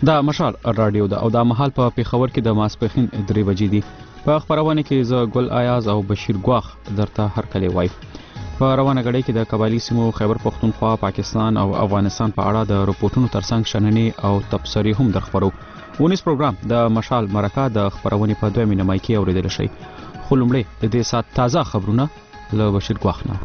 دا مشال رادیو ده او دا مهال په پیښور کې د ماسپخین 3 بجې دي. په خبرونه کې زه ګل آیاز او بشیر ګواخ درته هر کله وای. په روانه غړي کې د قبایلی سیمو خیبر پختونخوا، پاکستان او افغانستان په اړه د رپورټونو ترڅنګ شننې او تبصرې هم درخبرو. ونیس پروګرام د مشال مرکه د خبرونه په 2 مینه مای کې اوریدل شي. خو لومړی د دې سات تازه خبرونه له بشیر ګواخ نه.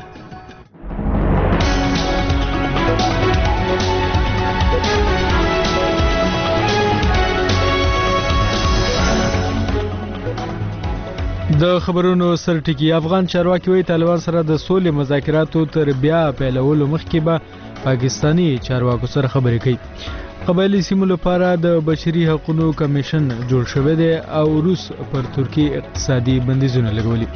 د خبرونو سرټکی افغان چارواکي وایي طالبان سره د سولې مذاکراتو تر بیا پیلولو مخکې به پاکستانی چارواکو سره خبرې کوي. قبایلی سیمو لپاره د بشري حقوقو کمیشن جوړ شوی دی او روس پر ترکیه اقتصادي بندیزونه لګولي.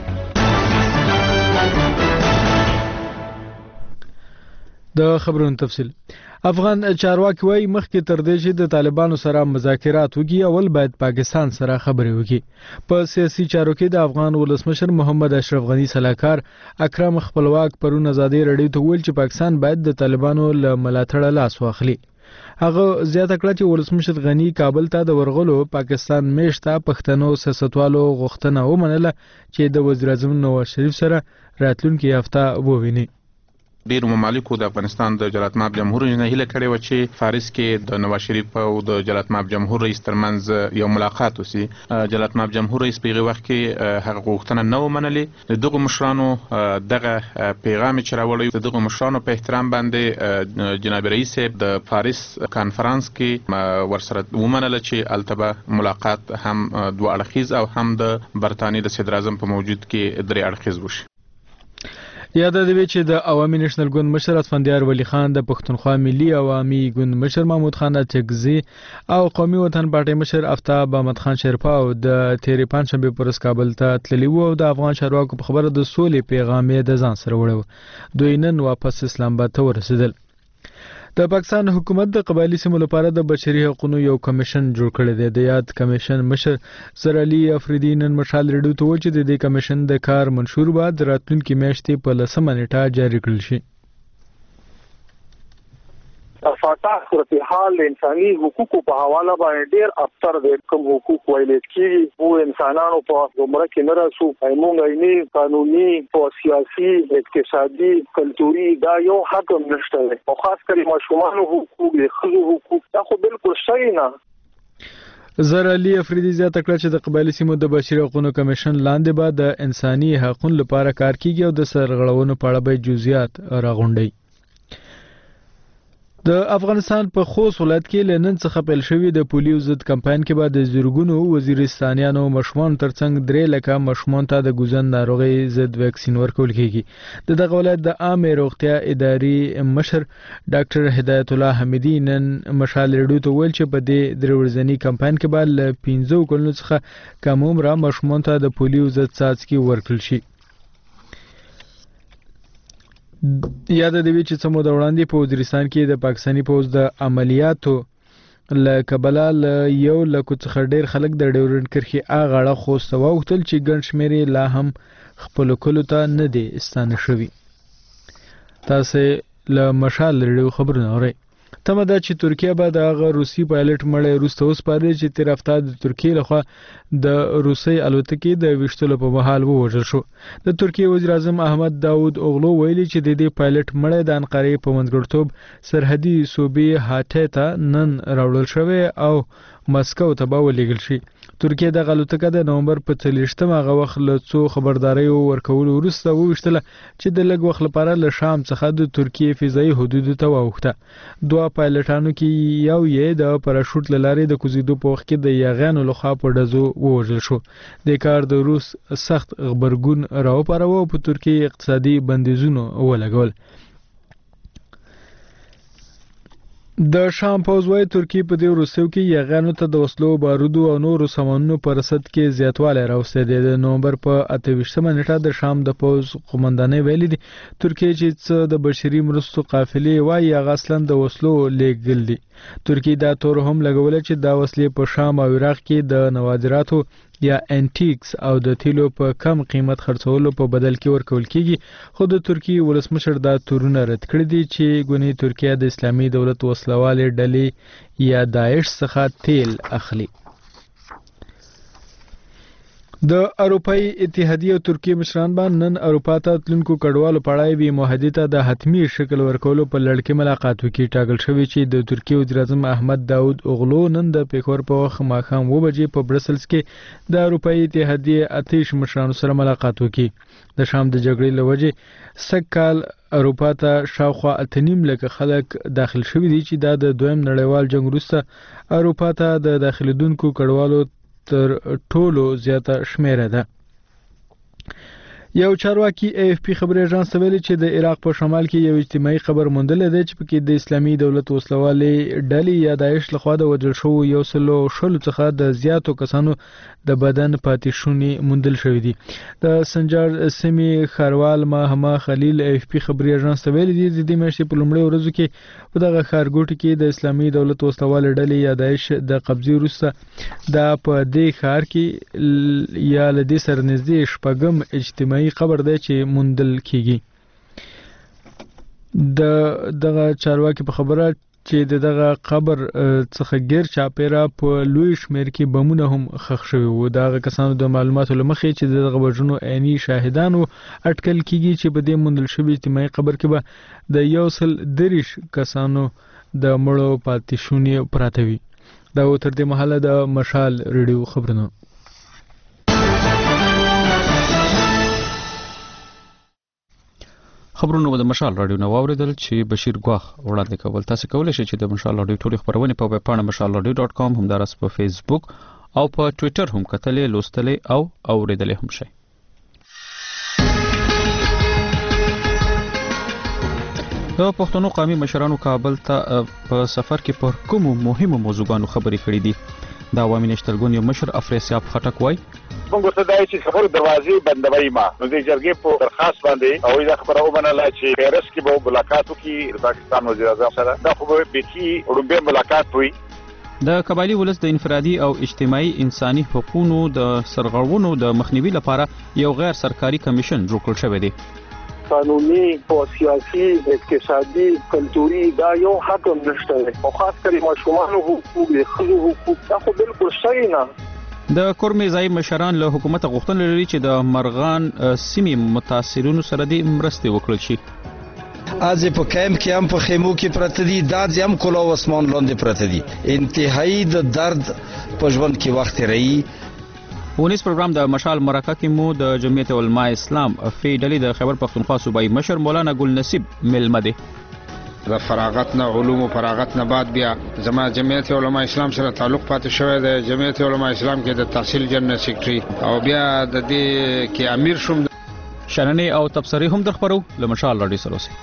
د خبرونو تفصیل افغان چارواکي وایي مخکې تر دې چې د طالبانو سره مذاکرات وکړي اول باید پاکستان سره خبرې وکړي. په سیاسي چارو کې د افغان ولسمشر محمد اشرف غنی سلاکار اکرم خپلواک پرون ازادي رادیو ته ویل چې پاکستان باید د طالبانو له ملاتړه لاس واخلي. هغه زیاته کړه چې ولسمشر غنی کابل ته د ورغلو پاکستان میشته پښتنو سیاستوالو غوښتنه ومنله چې د وزیر اعظم نواز شریف سره راتلونکي هفته وویني. ډیر ممالکو د افغانستان د جلالتمآب جمهور نه هیله کړې و چې فارس کې د نواز شریف او د جلالتمآب جمهور رئیس ترمنځ یو ملاقات وسی. جلالتمآب جمهور رئیس په وخت کې هغه غوښتنه نه ومنلې. دغه مشرانو دغه پیغام چې راوړی دغه مشرانو په احترام باندې جناب رئیس د فارس کانفرنس کې ورسره ومنله چې التبه ملاقات هم دوه اړخیز او هم د برتانی د صدر اعظم په موجود کې درې اړخیز وشي. یاد دی چې د عوامي نېشنل ګوند مشر اسفندیار ولی خان، د پښتونخوا ملي عوامي ګوند مشر محمود خان اچکزي او قومي وطن پارټي مشر آفتاب احمد خان شیرپا او د تیرې پنځشنبه پر کابل ته تللی وو او د افغان چارواکو په خبره د سولې پیغام یې د ځان سره وړو. دوی نن واپس اسلام آباد ته ورسېدل. د پاکستان حکومت د قبایلی سیمو لپاره د بشري حقوقو یو کمیشن جوړ کړی دی. د یاد کمیشن مشر سر علي افریدي نن مشال رډیو ته وویل چې د دې کمیشن د کار منشور بعد راتلونکي میاشتې په 10 نیټه جاری کړل شي. فاتح صورتحال انساني حقوقو په حواله باندې ډیر اکثر د کوم حقوق ویل کېږي او انسانانو په عمره کې نه راسو ایمونږ عیني قانوني او سیاسي اقتصادي کلتوري دا یو حق نشته او خاص کر ماشومان حقوق د خزو حقوق دا خو بالکل صحیح نه. زر علي افریدي زیاته کړه چې د قبایلی سیمو د بشري حقوقو کمیشن لاندې به د انساني حقوقو لپاره کار کیږي او د سرغړونو په اړه به جزئیات راغونډي. د افغانستان په خوست ولایت کې لنن څخه پیل شوی د پولیو ضد کمپاین کې بعد د زورګونو وزیرستانیانو مشمون ترڅنګ 3 لکه مشمون ته د ګوزن ناروغي ضد ویکسین ورکول کیږي. د ولایت د عامه روغتیا ادارې مشر ډاکټر هدایت الله حمیدی نن مشال رډیو ته ویل چې په دې درورځنی کمپاین کې بعد ل 15 کلونو څخه کم عمره مشمون ته د پولیو ضد څاڅکي ورکول شي. یاد دی چې څو د وړاندې په وزیرستان کې د پاکستانی پوز د عملیاتو ل کبلا ل یو لکه څخه ډیر خلک د ډیورن کرخي اغاړه خوسته وختل چې ګڼ شمیرې لا هم خپل کولو ته نه دي استانه شوی. تاسو له مشال لري خبرونه اورئ. تمه ده چې ترکیه به د روسي پایلټ مړی روسته وسپاري چې تیر هفته د ترکیه لخوا د روسي الوتکې د وشتلو په محل ووژل شو. د ترکیه وزیر اعظم احمد داود اوغلو ویلي چې د دې پایلټ مړی د انقرې په منځګړیتوب سرحدي صوبې هاټې ته نن راوړل شوی او مسکو ته به ولېږل شي. ترکیه د الوتکه د نومبر په 30 هغه وخت له څو خبرداري ورکول وروسته وشتله چې د لږ وخت لپاره له شام څخه د ترکیه فضایي حدودو ته واوښته. دوه پایلټانو کې یو یې د پاراشوټ لارې د کوزیدو په وخت کې د یاغانو لخوا په ډزو ووژل شو. د کار د روس سخت خبرګون راوپارو او په ترکیه اقتصادي بندیزونه ولګول. د شام پوز وای ترکیه په دې وروستیو کې یاغانو ته د وسلو بارودو او نورو سامانونو په رسد کې زیاتوالی راوستی دی. د نومبر په 28 نیټه د شام د پوز قومندانۍ ویلي دي ترکیه چې څه د بشري مرستو قافلې وای هغه اصلا د وسلو لیږل دي. ترکیه دا تور هم لګول چې دا وسلې په شام او عراق کې د نوادراتو یا انټیکس او د تیلو په کم قیمت خرڅولو په بدل کې ورکول کیږي خو د ترکیه ولسمشر دا تورونه رد کړی دي چې ګونې ترکیه د اسلامي دولت وسلوالې ډلې یا داعش څخه تیل اخلي. د اروپאי اتحادیه او ترکیه مشران باندې نن اروپا ته تلونکو کډوالو په اړه وی معاهده ته د حتمی شکل ورکولو په لړ کې ملاقات وکړي. ټاکل شوی چې د ترکیه وزیر اعظم احمد داود اوغلو نن د پیښور په وخت ماښام 2 بجې په برسلز کې د اروپאי اتحادیه اتش مشرانو سره ملاقات وکړي. د شام د جګړې لوجې سکهال اروپا ته شاوخوا 8.5 لک خلک داخل شوي دي چې دا د دویم نړیوال جنگ وروسته اروپا ته د داخليدونکو کډوالو تر ټولو زیاته شمیره ده. یو چارواکي AFP خبري اژانس ته ویلي چې د عراق په شمال کې یو اجتماعي خبر موندل دی چې پکې د اسلامي دولت وسلوالې ډلې یا داعش لخوا د وژل شوو 100 څخه د زیاتو کسانو د بدن پاتې شونې موندل شوې دي. د سنجار سیمې خاروال ماهما خلیل AFP خبري اژانس ته ویلي دي د دې میاشتې په لومړۍ ورځو کې په دغه ښارګوټي کې د اسلامي دولت وسلوالې ډلې یا داعش د قبضې وروسته دا په دې ښار کې یا لدې سره نږدې شپږم اجتماعي خبر دی چې موندل کیږي. دغه چارواکي په خبره چې دغه قبر څخه غیر چاپیره په لوی شمیر کې بمونه هم خښ شوي وو. دغه کسانو د معلوماتو لمخې چې دغه وژنو عیني شاهدانو اټکل کیږي چې په دې موندل شوی اجتماعي قبر کې به د 130 کسانو د مړو پاتې شونې پراته وي. دا تر دې مهاله د مشال ریډیو خبرونه. خبرونه د مشال رادیو نو اوریدل چې بشیر ګواخ وړاندې کول. تاسو کولای شئ چې د مشال رادیو ټولې خبرونه په ویب پاڼه mashalradio.com همدارس په فیسبوک او په ټوئیټر هم کتلې لوستلې او اوریدلې هم شئ. د پښتنو قومي مشرانو کابل ته په سفر کې پر کومو مهمو موضوعاتو خبرې کړې دي. دا عوامي نشترګون یو مشر افریسیاب خټک وای موږ ورته دای چې خبرو دروازې بندوي ما نو د جرګې په درخواست باندې او دا خبره ومنله چې پیرس کې به ملاقات وکړي د پاکستان وزیر اعظم سره. دا خو به بيخي وړاندې ملاقات وي. د قبایلی ولس د انفرادي او اجتماعي انساني حقوقو د سرغړونو د مخنیوي لپاره یو غیر سرکاري کمیشن جوړ کړل شوی دی. قانوني او سیاسي اقتصادي کلتوري دا یو حق نشته او خاص کر ماشومان حقوق د خلکو حقوق دا خو بالکل صحیح نه. د کورمې ځای مشران له حکومت غوښتنه لري چې د مرغان سیمې متاثرونو سره د مرستې وکړل شي. از په کیمپ کې هم په خیمو کې پراته دي، دا هم کلا او اسمان لاندې پراته دي. انتهایی د درد په ژوند کې وخت رہی. ونیس پروګرام د مشال مرکه کې مو د جمعیت علماء اسلام فی ډلې د خیبر پختونخوا صوبایي مشر مولانا ګل نصیب ملمه دی. د فراغت نه علوم او فراغت نه بعد بیا زما جمعیت علماء اسلام سره تعلق پاتې شوی دی. جمعیت علماء اسلام کې د تحصیل جنرال سیکریټري او بیا د دې کې امیر شوم. شننې او تبصرې هم درخبرو له مشال رادیو سره اوسئ.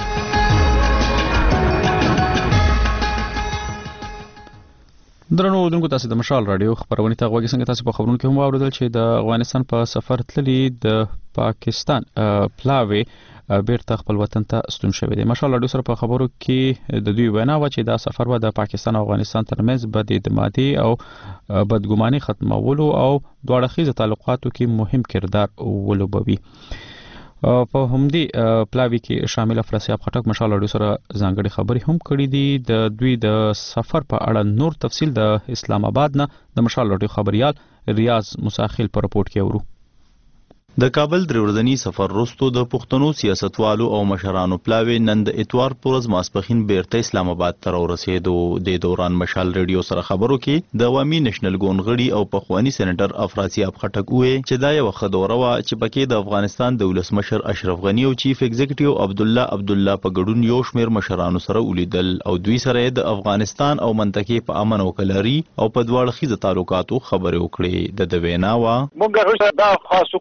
درنو اوردونکو تاسو د مشال رادیو خبرونه ته غوږی څنګه تاسو په خبرونو کې هم واوریدل چې د افغانستان په سفر تللی د پاکستان پلاوی بیرته خپل وطن ته ستون شوی دی. مشال رادیو سره په خبرو کې د دوی وینا و چې دا سفر به د پاکستان او افغانستان ترمنځ بد اعتمادي او بدګماني ختمولو او دوه اړخیزه تعلقاتو کې مهم کردار ولوبوي. په همدې پلاوی کې شامل افراسیاب خټک مشال رادیو سره ځانګړي خبرې هم کړې دي. د دوی د سفر په اړه نور تفصیل د اسلام آباد نه د مشال رادیو خبريال ریاض مساخیل په رپورت کې اورو. د کابل درورځنی سفر وروسته د پښتنو سیاستوالو او مشرانو پلاوی نن د اتوار پورز ماسپخین بیرته اسلام آباد ته ورسېدو. د دوران مشال ریډیو سره خبرو کې د عوامي نېشنل ګوند غړي او پخوانی سېنټر افراسیاب خټک وې چې دا یو خبره و چې پکې د افغانستان د ولسمشر اشرف غنی او چیف ایگزیکټیو عبد الله په ګډون یو شمیر مشرانو سره ولیدل او دوی سره د افغانستان او منطقې په امن او کلاري او په دواړه خيزه تعلقاتو خبرې وکړې. د وینا وا موږ دا خاصو کو چې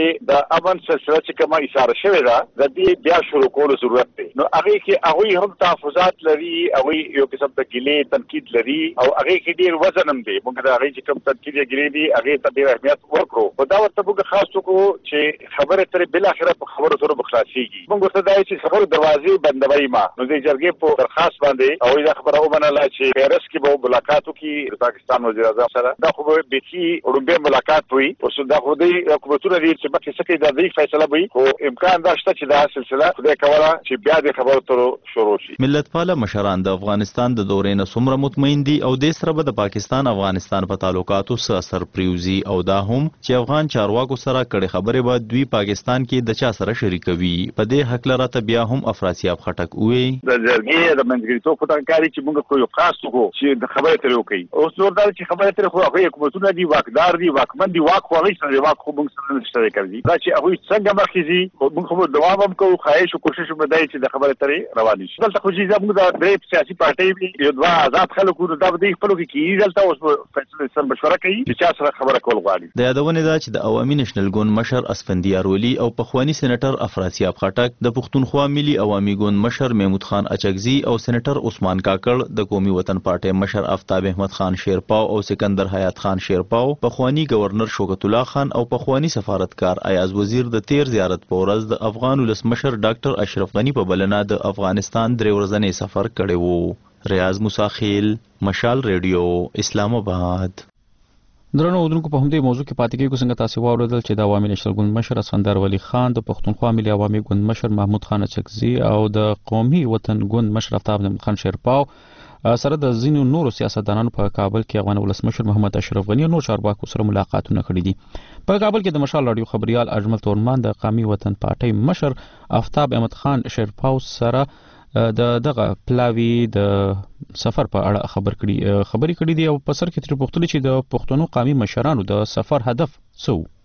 چې د امن سلسله چې کومه اشاره شوې ده د دې بیا شروع کولو ضرورت دی. نو هغه کې هغه هم تحفظات لري، هغه یو قسم د ګیلې تنقید لري او هغه کې ډیر وزن هم دی. موږ د هغه چې کوم تنقید ګیلې دي هغه ته ډیر اهمیت ورکړو. په دا ورته موږ خاص وکړو چې خبره تر بل اخره په خبرو سره بخلاصيږي. موږ ورته دای چې خبرو دروازې بندوي ما نو د جرګې په درخواست باندې او دا خبره ومنله چې پیرس کې به ملاقات وکړي د پاکستان وزیر اعظم سره. دا خو به بيخي وروبه ملاقات وي او څه دا خو د حکومتونو دي چې مکه سکه د دې فیصله وي او امکان دا شته چې دا سلسله خدای کوله چې بیا د خبرو تر شروع شي. ملت پاله مشران د افغانستان د دورې نه څومره مطمئن دي او د سره به د پاکستان افغانستان په تعلقاتو سره اثر پریوزي او دا هم چې افغان چارواکو سره کړي خبره به دوی پاکستان کې د چا سره شریکوي. په دې حق لراته بیا هم افراسیاب خټک وي د جرګې د منځګړیتوب په تنګاري چې موږ کوی خاص وکړو چې د خبره تر وکړي. اوس نور دا چې خبره تر خو هغه حکومتونه دي واکدار دي واکمن دي واک خو هغه سره واک خو موږ سره نشته کوي. دا چې هغه څنګه مخکې موږ خو دوام هم کوو، خواهش او کوشش هم دی چې د خبره تر روان شي. دلته خو چې موږ د درې سیاسي پارټۍ یو دوه آزاد خلکو د دې خپلو کې کیږي. دلته اوس فیصله سره مشوره کوي چې چا سره خبره کول غواړي. د یادونه ده چې د عوامي نېشنل ګوند مشر اسفندیار ولی او پخوانی سېنیټر افراسیاب خټک، د پښتونخوا ملي عوامي ګوند مشر محمود خان اچکزي او سېنیټر عثمان کاکړ، د قومي وطن پارټۍ مشر آفتاب احمد خان شیرپاو او سکندر حیات خان شیرپاو، پخوانی گورنر شوکت الله خان او پخوانی سفارتکار ایاز وزیر د تیر زیارت په ورځ د افغان ولسمشر ډاکټر اشرف غنی په بلنه د افغانستان درې ورځنی سفر کړی وو. ریاض موساخیل، مشال ریډیو، اسلام آباد. درنو اودونکو په همدې موضوع کې پاتې کېږو. څنګه تاسو واوریدل چې د عوامي نېشنل ګوند مشر اسفندیار ولی خان، د پښتونخوا ملي عوامي ګوند مشر محمود خان اچکزي او د قومي وطن ګوند مشر آفتاب احمد خان شیرپاو سره د ځینو نورو سیاستدانانو په کابل کې افغان ولسمشر محمد اشرف غنی او نور چارواکو سره ملاقاتونه کړي دي. په کابل کې د مشال رادیو خبريال اجمل تورمان د قومي وطن پارټۍ مشر آفتاب احمد خان شیرپاو سره د دغه پلاوی د سفر په اړه خبرې کړي دي او په سر کې تر پوښتنه چې د پښتنو قومي مشرانو د سفر هدف څه و.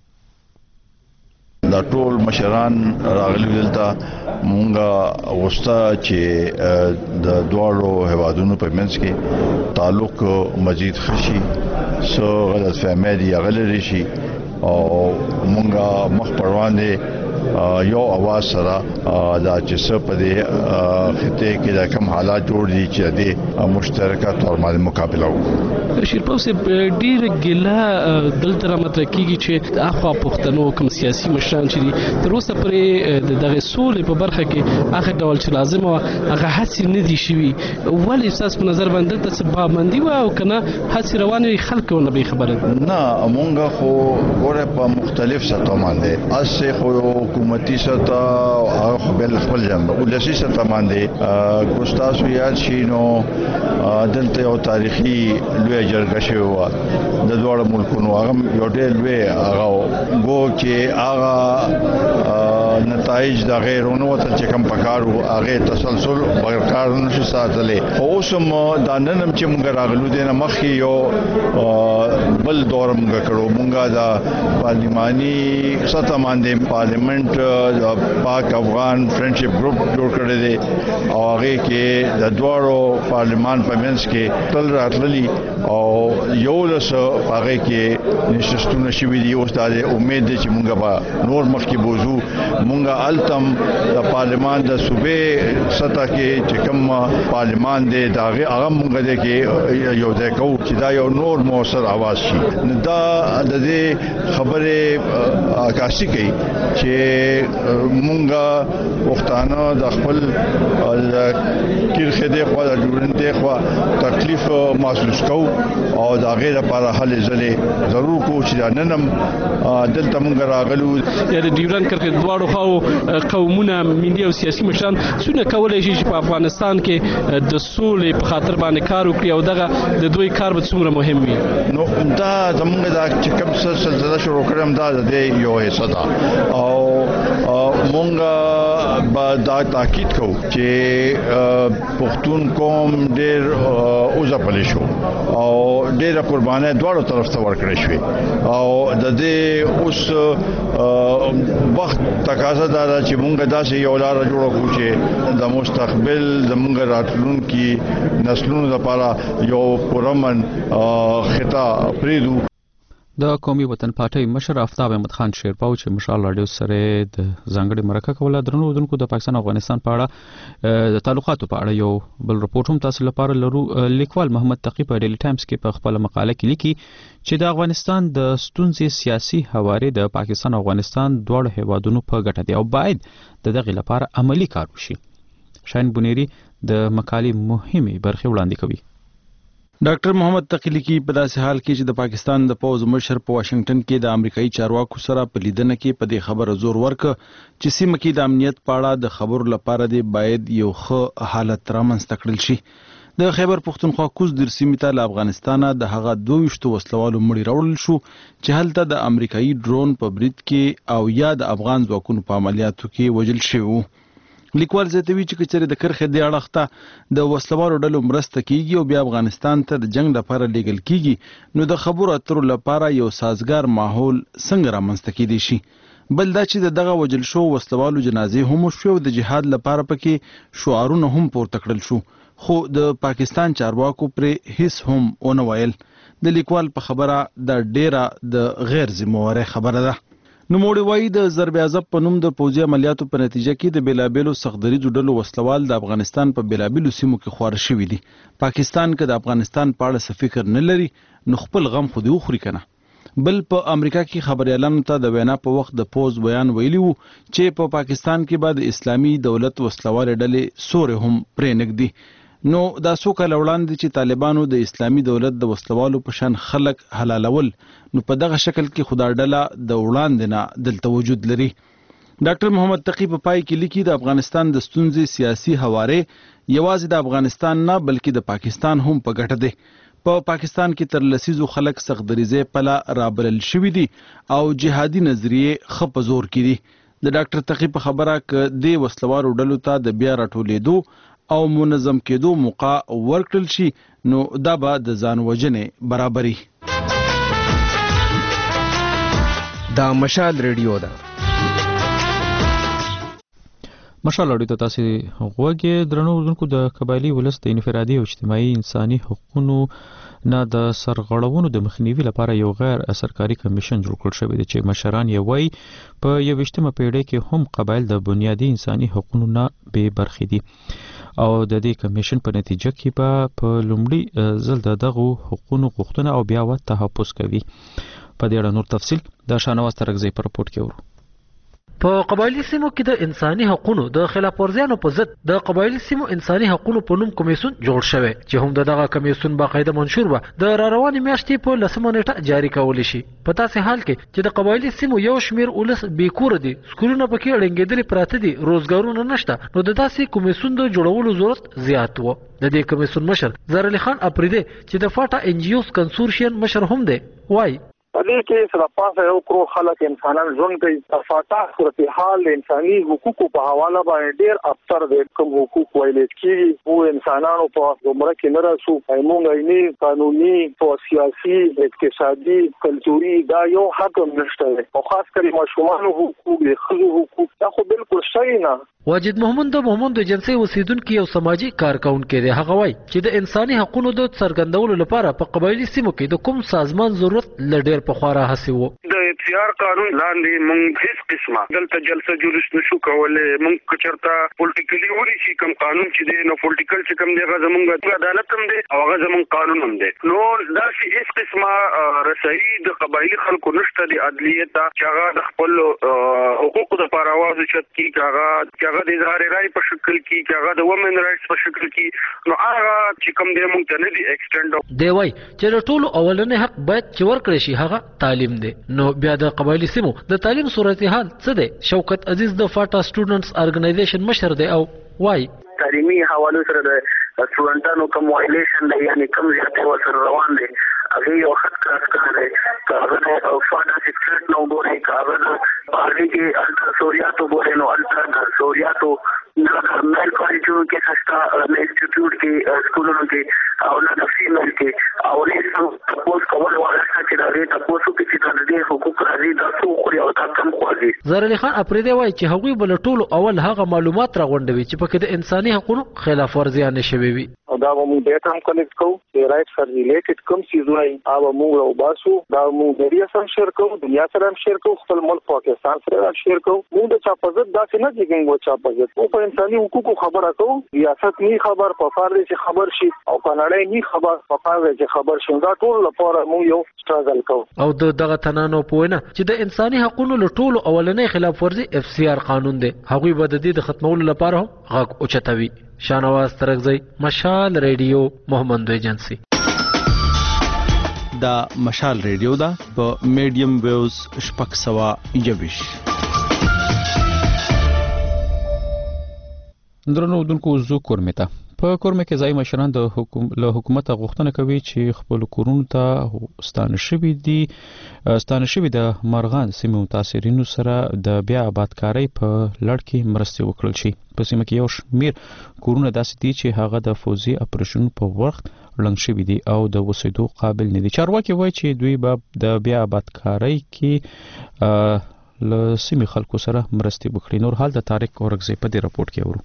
دا ټول مشران راغلي دلته مونږه غوښته چې د دوړو هوادونو په منځ کې تعلق مزید خشي، سو غلط فهمي دي غلري شي او مونږه مخ پروان دي یو اواز سره دا چې څه په دې خطه کې د کوم حالات جوړ دي چې د مشترکه تور باندې مقابله وکړو. شیرپاو صاحب ډیر ګیله دلته مطرح کیږي چې اخوا پښتنو کوم سیاسي مشران چې دي تر اوسه پرې دغه سولې په برخه کې هغه ډول چې لازم او هغه هڅې نه دي شوي. ولې تاسو په نظر باندې د څه پابندي و او کنه هڅې روانې خلکو نه به خبره نه مونږه خو ګوره په مختلف سطحو باندې اسه خو حکومتي سطح او بل خپل جنب ولسی سطح باندې ګوستاسو یاد شینو دلته یو تاریخي لوی جرګه شوی و د دوه ملکونو هغه یو ډېر لوی هغه گو چې هغه نتایج د غیرونو ته چې کم پکارو هغه تسلسل برقرار نشي ساتلې. اوس هم د ننم چې موږ راغلو دي نه مخکې یو بل دور موږ کړو. موږ د پارلماني سطح باندې پارلیمنت پاک افغان فرندشپ ګروپ جوړ کړی دی او هغه کې د دوړو پارلمان په منځ کې تل راتللی او یو لس هغه کې نشستونه شوي دي. اوس د امید دي چې موږ به نور مخکې بوزو. موږ التم د پارلمان د صوبې سطح کې چې کوم پارلمان دی دا هغه موږ د کې یو ځای کوو چې دا یو نور موثر आवाज شي. دا د دې خبره عکاسي کوي چې مونږه وختانه د خپل کیرخه د خو د جوړنده خو تکلیف محسوس کو او دا غیر لپاره حل زله ضرور کو چې ننم دلته مونږ راغلو. یعنی ډیورن کرکټ دواړو خو قومونه ملي او سیاسي مشران څونه کولای شي چې په افغانستان کې د سولې په خاطر باندې کار وکړي او دغه د دوی کار به څومره مهم وي. نو دا زمونږ د چې کوم سلسله شروع کړم دا د یو حصہ ده او مونږ به دا تاکید کوو چې پښتون قوم ډېر اوځپل شو او ډېر قرباني دواړو طرف ته ورکړې شوې او د دې اوس وخت تقاضا ده چې مونږ داسې یو لار جوړ کړو چې د مستقبل زمونږ راتلونکي نسلونو لپاره یو پرمن خطا پریدو. د قومي وطن پارټۍ مشر آفتاب احمد خان شیرپاو چې مشال رادیو سره د ځانګړي مرکه کوله درنو ودونکو د پاکستان او افغانستان په اړه د تعلقاتو په اړه یو بل رپورټ هم تاسو لپاره لرو. لیکوال محمد تقی په ډیلی ټایمز کې په خپل مقاله کې لیکي چې د افغانستان د ستونزې سیاسي حواله د پاکستان او افغانستان دواړو هیوادونو په ګټه دی او باید د دغه لپاره عملی کار وشي. شاین بونيري د مقالې مهمه برخه وړاندې کوي. ډاکټر محمد تقی لیکي په داسې حال کې چې د پاکستان د پوز مشر په واشنگټن کې د امریکایي چارواکو سره په لیدنه کې په دې خبره زور ورکړ چې سیمه کې د امنیت په اړه د خبرو لپاره دی باید یو ښه حالت رامنځته کړل شي. د خیبر پختونخوا کوز در سیمې ته له افغانستانه د هغه 22 وسلوالو مړي راوړل شو چې هلته د امریکایي ډرون په برید کې او یا د افغان ځواکونو په عملیاتو کې وژل شوي وو. لیکوال زیاتوي چې کچره د کرخې د اړخته د وسلوالو ډلو مرسته کیږي او بیا افغانستان ته د جنگ لپاره لیږل کیږي نو د خبرو اترو لپاره یو سازگار ماحول څنګه رامنځته کیدی شي. بل دا چې دغه وجل شو وسلوالو جنازې هم شو د جهاد لپاره پکې شعارونه هم پورته کړل شو خو د پاکستان چارواکو پر هیڅ هم ونه ویل. د لیکوال په خبره د ډیره د غیر ذمہواره خبره ده. نو موړي وایي د ضرب عضب په نوم د پوځي عملیاتو په نتیجه کې د بیلابیلو سختدریځو ډلو وسلوال د افغانستان په بیلابیلو سیمو کې خوار شوي دي. پاکستان که د افغانستان په اړه څه فکر نه لري نو خپل غم خو دې وخوري کنه. بل په امریکا کې خبريالانو ته د وینا په وخت د پوز بیان ویلی وو چې په پاکستان کې بعد اسلامي دولت وسلوال ډلې سورې هم پرې نګدي. نو دا څو کال وړاندې چې طالبانو د اسلامي دولت د وسلوالو په شان خلک حلالول نو په دغه شکل کې خدا ډله د وړاندې نه دلته وجود لري. ډاکټر محمد تقی په پای کې لیکي د افغانستان د ستونزې سیاسي حواله یوازې د افغانستان نه بلکې د پاکستان هم په ګټه ده. په پاکستان کې تر لسیزو خلک سختدریزه پلا رابلل شوی دي او جهادي نظریه خپ زور کړي. د ډاکټر تقی په خبره ک د وسلوالو ډلو ته د بیا راټولېدو او منظم کېدو موقع ورکړل شي نو دا به د ځان وژنې برابري. دا مشال ریډیو ده. مشال رادیو ته تاسو غوږی درنو ودونکو د قبایلی ولس د انفرادي او اجتماعي انساني حقوقو نه د سرغړونو د مخنیوي لپاره یو غیر سرکاري کمیشن جوړ کړل شوی دی چې مشران یې وایي په 21مه پیړۍ کې هم قبایل د بنیادي انساني حقوقو نه بې برخې دي او د دې کمیشن په نتیجه کې په لومړي ځل دغه حقوقو غوښتنه او بیا ورته تحفظ کوي. په دې اړه نور تفصیل د شانواز ترغزي په رپورت کې ورو. په قبایلی سیمو کې د انساني حقوقو د خلاف ورزیانو په ضد د قبایلی سیمو انساني حقوقو په نوم کمیسیون جوړ شوی چې هم دغه کمیسیون باقاعده منشور و د روانې میاشتې په 10مه نیټه جاری کول شي. په تاسې حال کې چې د قبایلی سیمو یو شمیر ولس بیکور دي سکولونه پکې ړنګېدلې پراته دي روزګارونه نشته نو د داسې کمیسیون د جوړولو ضرورت زیات و. د دې کمیسیون مشر زهر علي خان اپریدي چې د فاټا ان جی اوز کنسورشیم مشر هم دی وایي دې کې سره پاسه یو کرو خلک انسانان ژوند کوي. فاټا صورتحال انساني حقوقو په حواله باندې ډېر ابتر دي. کوم حقوق ویل کېږي او انسانانو په عمره کې نه راسو موږ عیني قانوني او سیاسي اقتصادي کلتوري دا یو حق نشته او خاص کر ماشومان حقوق د خلکو حقوق دا خو بالکل صحیح نه. واجد محمد د جنسي اوسیدونکو یو سماجی کارکونکو دی. هغه وایي چې د انساني حقوقو د څرګندولو لپاره په قبایلی سیمو کې د کوم سازمان ضرورت لډیر په خورا هسي وو. د اختیار قانون لاندې مونږ هیڅ قسمه دلته جلسه جوړش نشو کولای. مونږ کچرتا پولیټیکلی وري شي کوم قانون چې دی نو پولیټیکل چې کوم دی هغه زمونږ عدالت هم دی او هغه زمونږ قانون هم دی. نو دا چې هیڅ قسمه رسایي د قبایلی خلکو نشته د عدلیه ته چې هغه د خپل حقوقو لپاره आवाज اوچت کی هغه د اظهار رائے په شکل کې هغه د وومن رائټس په شکل کې نو هغه چې کوم دی مونږ ته نه دی ایکسټند دی وای چې ټول اولنې حق باید چې ورکړي شي هغه تعلیم دی. نو بیا د قبایلی سیمو د تعلیم صورتحال څه دی؟ شوکت عزیز د فاټا سټوډنټس ارګنایزیشن مشر دی او وای تعلیمي حوالو سره د سټوډنټانو کوم وایلیشن دی یعنی کوم ځای ور روان دي هغه یو خط کراس کړی کاغذ او فاټا سیکریټ نو ګوري کاغذ باندې کې الټرا سوریاتو ګوري نو الټرا سوریاتو نل کالجونو کې خستا انسټیټیوټ کې سکولونو کې او نه فیمل کې او نه سم تاسو کول ورته چې دا دې تاسو کې چې د حقوق راځي د څو خوري او تاسو کوي. زهر علي خان اپریدي وایي چې هغوی بل ټولو اول هغه معلومات راغونډوي چې پکې د انساني حقوقو خلاف ورزي نه شوي وي. دا موږ ډیټا هم کلیکټ کوو چې رائټ سر ریلیټډ کوم سیزونه او موږ او باسو دا موږ میډیا سره شیر کوو دنیا سره هم شیر کوو خپل ملک پاکستان سره هم شیر کوو موږ د چاپزت داسې نه دي کوم چاپزت او په انساني حقوقو خبره کوو ریاست نی خبر په فارسی چې خبر شي او په نړۍ نی خبر په فارسی چې خبر شي دا ټول لپاره موږ یو سټراګل کوو او دغه تنانو پوینه چې د انساني حقوقو له ټولو اولنې خلاف ورزي FCR قانون دی هغوی به د دې د ختمولو لپاره غږ اوچتوي شانواز ترغزی مشال ریډیو محمد ایجنسی دا مشال ریډیو دا په میډیم ویوز شپږ سوه یویش درنو اردوونکو زو کورمه ته په کورمه کې ځای مشران د حکومت غوښتنه کوي چې خپل کورونو ته ستانه شوي د مرغان سیمې متاثرینو سره د بیا آبادکارۍ په لړ کې مرستې وکړل شي په سیمه کې یو شمیر کورونه داسې دي چې هغه د فوزي اپریشن په وخت ړنګ شوي دي او د وسیدو قابل نه دي چارواکي وایي چې دوی به د بیا آبادکارۍ کې له سیمې خلکو سره مرستې وکړي نور حال د طارق اورګزی په دې راپورټ کې ورو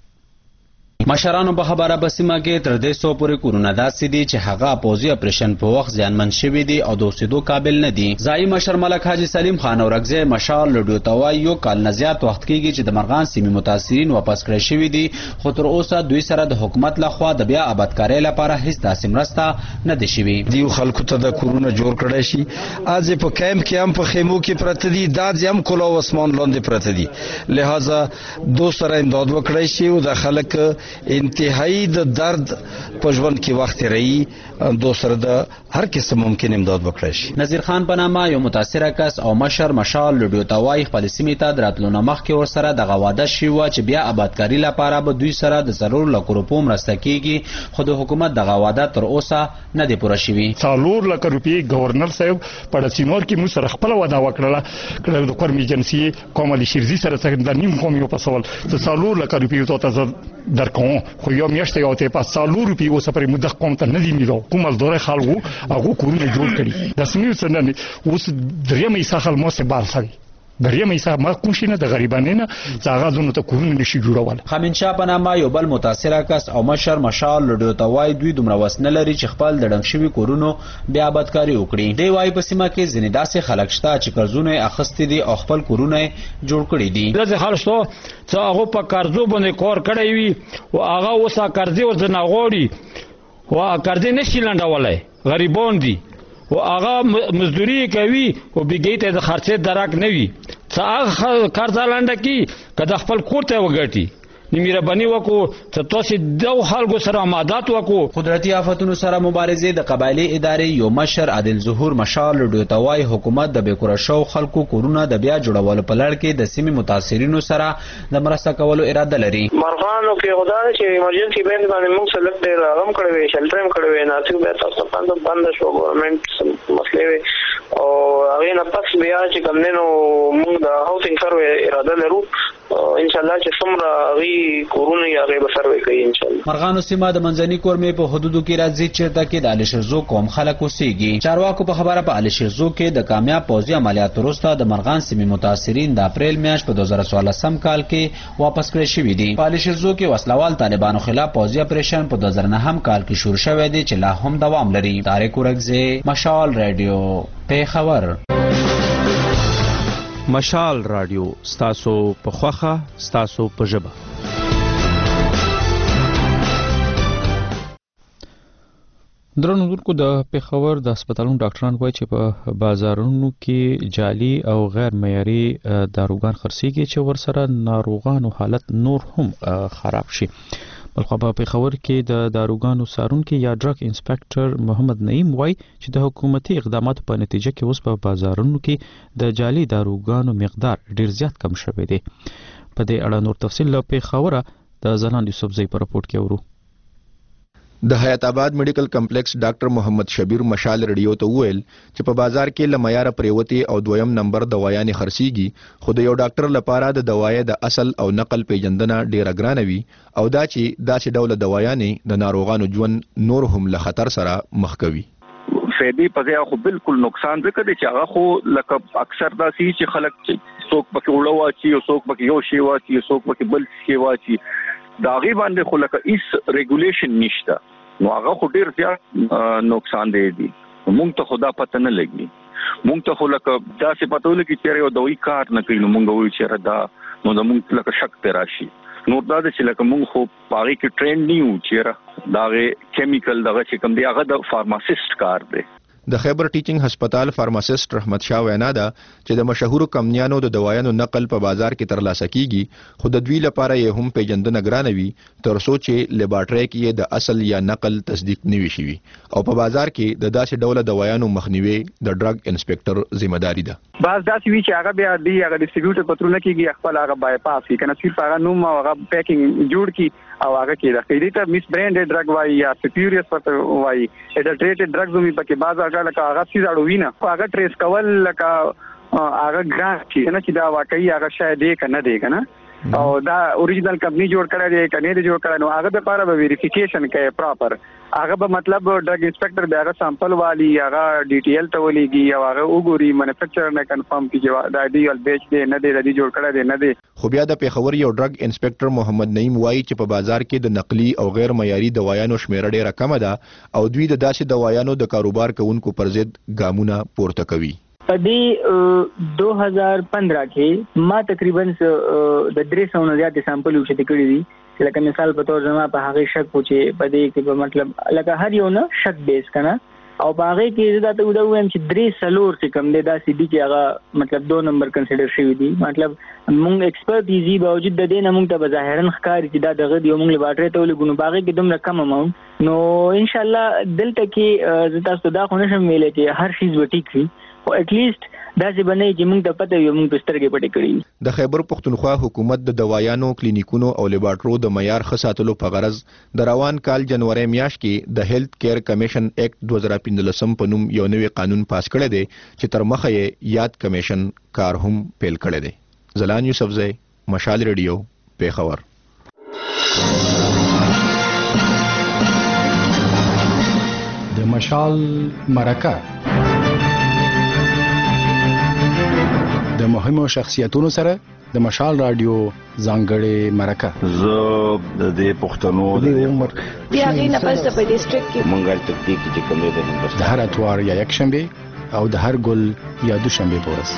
مشرانو په خبره بسیمه کې تر 200 پورې کورونه داسې دي چې هغه پوزي اپریشن په وخت زیانمن شوي دي او د اوسېدو قابل نه دي ځایي مشر ملک حاجی سلیم خان اورګزی مشال لډیو توای یو کال نه زیات وخت کېږي چې د مرغان سیمې متاثرین واپس کړی شوي دي خو تر اوسه دوی سره د حکومت لخوا د بیا آبادکارۍ لپاره هیڅ داسې مرسته نه دي شوي دیو خلکو ته د کورونه جوړ کړی شي اځ په کیمپ کې هم په خیمو کې پراته دي دا هم کولو اسمان لاندې پراته دي لہذا دو سره امداد وکړی شي او د خلک انتهایی د درد په ژوند کې وخت رہی دو سره د هر قسم ممکن امداد وکړي شي نذیر خان په نامه یو متاثره کس او مشر مشال لډیو توای خپل سیمې ته دراتلو نه مخکې ورسره د غواده شي و چې بیا آبادکاری لپاره به دوی سره د ضرور لک روپو مرسته کیږي خو د حکومت د غواده تر اوسه نه دی پوره شوی 4 لک روپی گورنر صاحب په سینور کې مو سره خپل وعده وکړه د کورم ایجنسی کومل شیرزي سره څنګه د نیم قومي په سوال 4 لک روپی ته درکوم خو یو میاشت یو ته په 4 روپی اوسه پر مده کوم ته نه دی میلو کوم زوره خلکو هغه کورونه جوړ کړي د سمیر څنګه اوس دریم یې ساحل مو سه بار سوي دریم یې ما کوشینه د غریبانو نه ځاغه زونه ته کورونه نشي جوړول خامین شاه په نامه یو بل متاثره کس او مشر مشال لډیو توای دوی دومره وسنه لري چې خپل د ډنګ شوی کورونو بیا آبادکاری وکړي دی وايي په سیمه کې ځینې داسې خلک شته چې قرضونه اخستې دي او خپل کورونه جوړ کړي دي دغه خلکو څو هغه په قرضو باندې کور کړی وي او هغه اوسه قرضې ورته غوړي او قرضې نشي لنډولای غریبون دي او هغه مزدوري کوي او بګیته د خرچې درک نه وي څه قرض لاندې کی کله خپل کور ته وګټي نیمه بنی وکړو ته تاسو د خلکو سره مادات وکړو قدرتي آفتونو سره مبارزه د قبایلی ادارې یو مشر عادل ظهور مشال لډیو توای حکومت د بیکوره شو خلکو کورونه د بیا جوړولو په لړ کې د سیمې متاثرینو سره د مرسته کولو اراده لري مرغانو کې خدای چې ایمرجنسي بند باندې موږ سره ډېر رقم کړی وي شلټر هم کړی وي ناسیو به تاسو باندې بند شو ګورنمنت مسلې او هغه نه پس بیا چې کومنو موږ د هاوسینګ سروې اراده لرو ان شاء الله چې څومره غي کورونه یا غي بسروي کوي ان شاء الله مرغانو سیمه د منځني کورمې په حدودو کې راځي چې د علي شرزو قوم خلک اوسېږي چارواکو په خبره په علي شرزو کې د کامیاب پوځي عملیات وروسته د مرغان سیمې متاثرین د اپریل میاشت په 2014 کال کې واپس کړی شوی دي په علي شرزو کې وسلوال طالبانو خلاف پوځي اپریشن په 2009 کال کې شروع شوی دی چې لا هم دوام لري طارق اورګزی مشال ریډیو پیښور مشال رادیو ستاسو په خوخه ستاسو په ژبه درنو اردوونکو د پیښور د هسپتالونو ډاکټران وایي چې په بازارونو کې جعلي او غیر معیاري داروګان خرڅېږي چې ورسره ناروغانو حالت نور هم خراب شي بلخو په پیښور کې د داروګانو څارونکي یا ډرګ انسپکټر محمد نعیم وایي چې د حکومتي اقداماتو په نتیجه کې اوس په بازارونو کې د جعلي داروګانو مقدار ډیر زیات کم شوی دی په دې اړه نور تفصیل له پیښوره د زنان یوسفزئی په راپورټ کې ورو د حیات آباد میډیکل کمپلیکس ډاکټر محمد شبیر مشال ریډیو ته وویل چې په بازار کې لمعیار پریوتی او دویم نمبر دوايانې خرڅيږي خو د یو ډاکټر لپاره د دوايي د اصل او نقل پیژندنه ډیره ګرانه وي او دا چې داسې ډول دوايانې د ناروغانو ژوند نور هم له خطر سره مخ کوي فیدی په ځای خو بالکل نقصان ځکه دی چې هغه خو لکه اکثر داسې چې خلک څوک پکې وړو واچي او څوک پکې یو شی واچي څوک پکې بل شی واچي دا غي باندې خو لکه هیڅ ریګولیشن نشته نو هغه خو ډیر زیات نقصان دی مونږ ته خدا پته نه لګي مونږ ته خو لکه داسې پته ولګي چې یو دوی کار نه کوي نو مونږ وایو چې دا نو د مونږ لکه شک ته راشي نو دا چې لکه مونږ خو پاره کې ټرند نیو چې دا کیمیکل دغه چې کوم دی هغه د فارماسیست کار دی د خیبر ټیچینګ هسپتال فارماسیست رحمت شاه وینا ده چې د مشهور کمپنیانو د دوايانو نقل په بازار کې ترلاسه کیږي خو د دوی لپاره یې هم پیژندنه ګرانه وي تر څو چې لیبارټری کې د اصل یا نقل تصدیق نه وي شوی او په بازار کې د داسې ډول دوايانو مخنیوي د ډرګ انسپکټر ذمہداري ده بعض داسې وی چې هغه بیا دی هغه ډیسټریبیوټر پترونه کېږي خپل هغه بای پاس کوي کنه صرف هغه نوم او هغه پیکینګ جوړ کی او هغه کې د دې ته میس برانډډ ډرګ وای یا سپیریس پته وای اډلټریټډ ډرګز هم پکې بعض هغه چیز اړوي نه هغه ټریس کول لکه هغه ګران چې دا واقعي هغه شاید دی کنه دی کنه او دا اوریجنل کمپنی جوړ کړی دی کنه دی جوړ کړی نو هغه د لپاره به ویریفیکیشن کوي پراپر هغه به مطلب ډرګ انسپکټر به هغه سامپل والی هغه ډیټیل ته ولېږي او هغه وګوري مینوفیکچرر نه کنفرم کیږي دا دی ول بیچ دی نه دی د جوړ کړی دی نه دی خو بیا د پیښور یو ډرګ انسپکټر محمد نعیم وایي چې په بازار کې د نقلي او غیر معیاري دوايانو شمیره ډیره کمه ده او دوی د داسې دوايانو د کاروبار کوونکو پر ضد ګامونه پورته کوي په دې 2015 کې ما تقریبا د 300 نه زیات سامپل وشته کړی دي لکه مثال په تور زما په هغه شک پوښي په دې کې په مطلب لکه هر یو نه شک بیس کنه او باغې کې زدا ته وډاوم چې 3 سلور چې کم دی دا سیدی کې هغه مطلب 2 نمبر کنسیډر شوی دی مطلب مونږ ایکسپرټیزي باوجود د دې نه مونږ ته ظاهرا ښکاري چې دا دغه دی مونږ لباټری ته ولګو باغې کې دومره کم اماونت نو ان شاء الله دلته کې زتا تاسو دا خو نشم ویلې چې هر شی به ټیک وي او اټ لیست دا چې باندې چې موږ ته پته یو موږ سترګې پټې کړې د خیبر پختونخوا حکومت د دوايانو کلینیکونو او لیبارټرو د معیار ښه ساتلو په غرض د روان کال جنوري میاشت کې د هیلث کیر کمیشن ایکټ 2015 په نوم یو نوی قانون پاس کړی دی چې تر مخه یې یاد کمیشن کار هم پیل کړی دی زلان یوسفزئی مشال ریډیو پیښور د مشال مرکه د مهمو شخصیتونو سره د مشال رادیو ځانګړې مرکه زه د دې پښتنو د عمر بیا غي نه پس په ډیسټریکټ کې مونږه تکتیک چې کوم دی د هر اتوار یا یک شنبه او د هر ګل یا دوشنبه پورس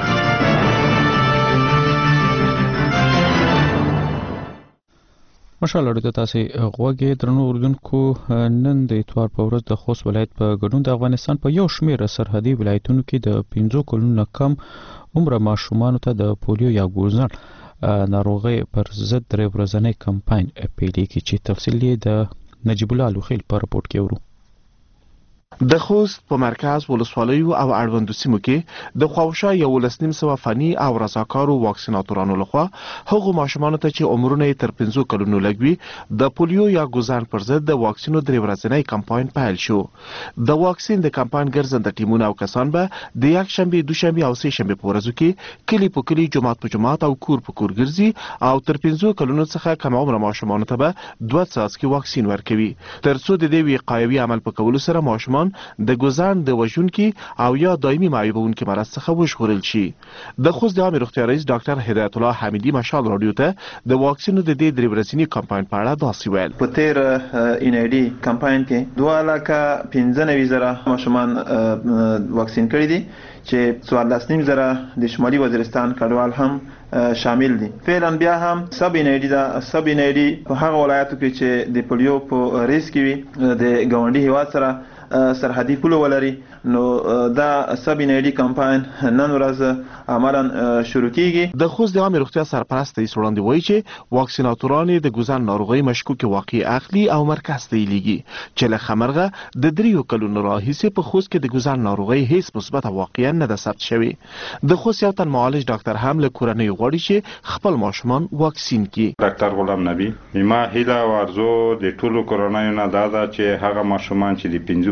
ماشاءالله د تاسو غوږی درنو اوردونکو نن د اتوار په ورځ د خوست ولایت په ګډون د افغانستان په یو شمېر سرحدي ولایتونو کې د 15 کلونو کم عمر ماشومان ته د پولیو یا ګوزن ناروغي پر ضد درې ورځنی کمپاین پیل کی چې تفصیل یې د نجیب الله لوخیل په راپورټ کې ورو د خوست په مرکز ولسوالیو او اړوندو سیمو کې د خواوشا 1.5 فني او رضاکارو واکسیناتورانو لخوا هغو ماشومانو ته چې عمرونه تر 15 کلونو لګوي د پولیو یا ګوزن پر ضد د واکسینو درې ورځنی کمپاین پیل شو د واکسین د کمپاین ګرځنده ټیمونه او کسان به د یک شنبه دوشنبه او سه شنبه په ورځو کې کلی په کلی جماعت په جماعت او کور په کور ګرځي او تر 15 کلونو څخه کم عمر ماشومانو ته به 2 څاڅکي واکسین ورکوي تر څو د دې وقایوي عمل په کولو سره ماشومان د ګوزن د وژونکي او یا دایمي معیوبونکي مرض څخه وژغورل شي د خوست د عامه روغتیا رئیس ډاکټر هدایت الله حمیدی مشال رادیو ته د واکسینو د دې درې ورځنی کمپاین په اړه داسې ویل په تیر انایډي کمپاین کې 2,95,000 ماشومان واکسین کړي دي چې 14,000 د شمالي وزیرستان کډوال هم شامل دي فعلا بیا هم سب انایډي په هغه ولایتو کې چې د پولیو په ریسک وي د ګاونډي هیواد سره سرحدي پوله ولري نو دا سب انایډي کمپاین نن ورځ عملاً شروع کیږي د خوست د عامه روغتیا سرپرست رئیس وړاندې وایي چې واکسیناتوران د ګوزن ناروغي مشکوک واقع اخلي او مرکز ته لیږي چې له خمرغه د 3 کلونو راهیسې په خوست کې د ګوزن ناروغي هیڅ مثبت واقعا نه ده ثبت شوی د خوست یو تن معالج ډاکټر هم له کورنۍ غواړي چې خپل ماشومان واکسین کړي ډاکټر غلام نبی ما هیله او ارزو د ټولو کورنۍ نه دا چې هغه ماشومان چې د 15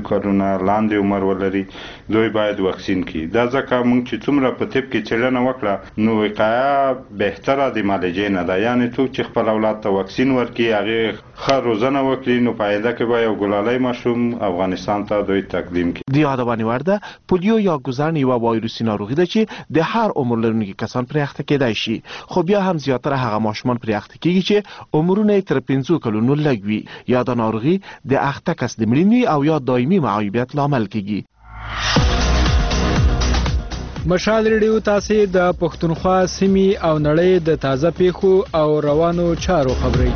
کلونه لاندې عمر ولري دوی باید واکسین کړي. دا ځکه موږ چې څومره په طب کې څېړنه وکړه نو وقایه بهتره د معالجې نه ده. یعنې څوک چې خپل اولاد ته واکسین ورکړي هغې ښه روزنه وکړي نو په آینده کې به یو ګلالی ماشوم افغانستان ته دوی تقدیم کړي. د یادونې وړ ده پولیو یا ګوزن یوه وایروسي ناروغي ده چې د هر عمر لرونکي کسان پرې اخته کېدای شي، خو بیا هم زیاتره هغه ماشومان پرې اخته کېږي چې عمرونه یې تر 5 کلونو لږ وي یا دا ناروغي د اخته کس د مړینې او یا دایمي معیوبیت لامل کېږي. مشال ریډیو تاسو د پښتونخوا سیمې او نړۍ د تازه پیښو او روانو چارو خبري.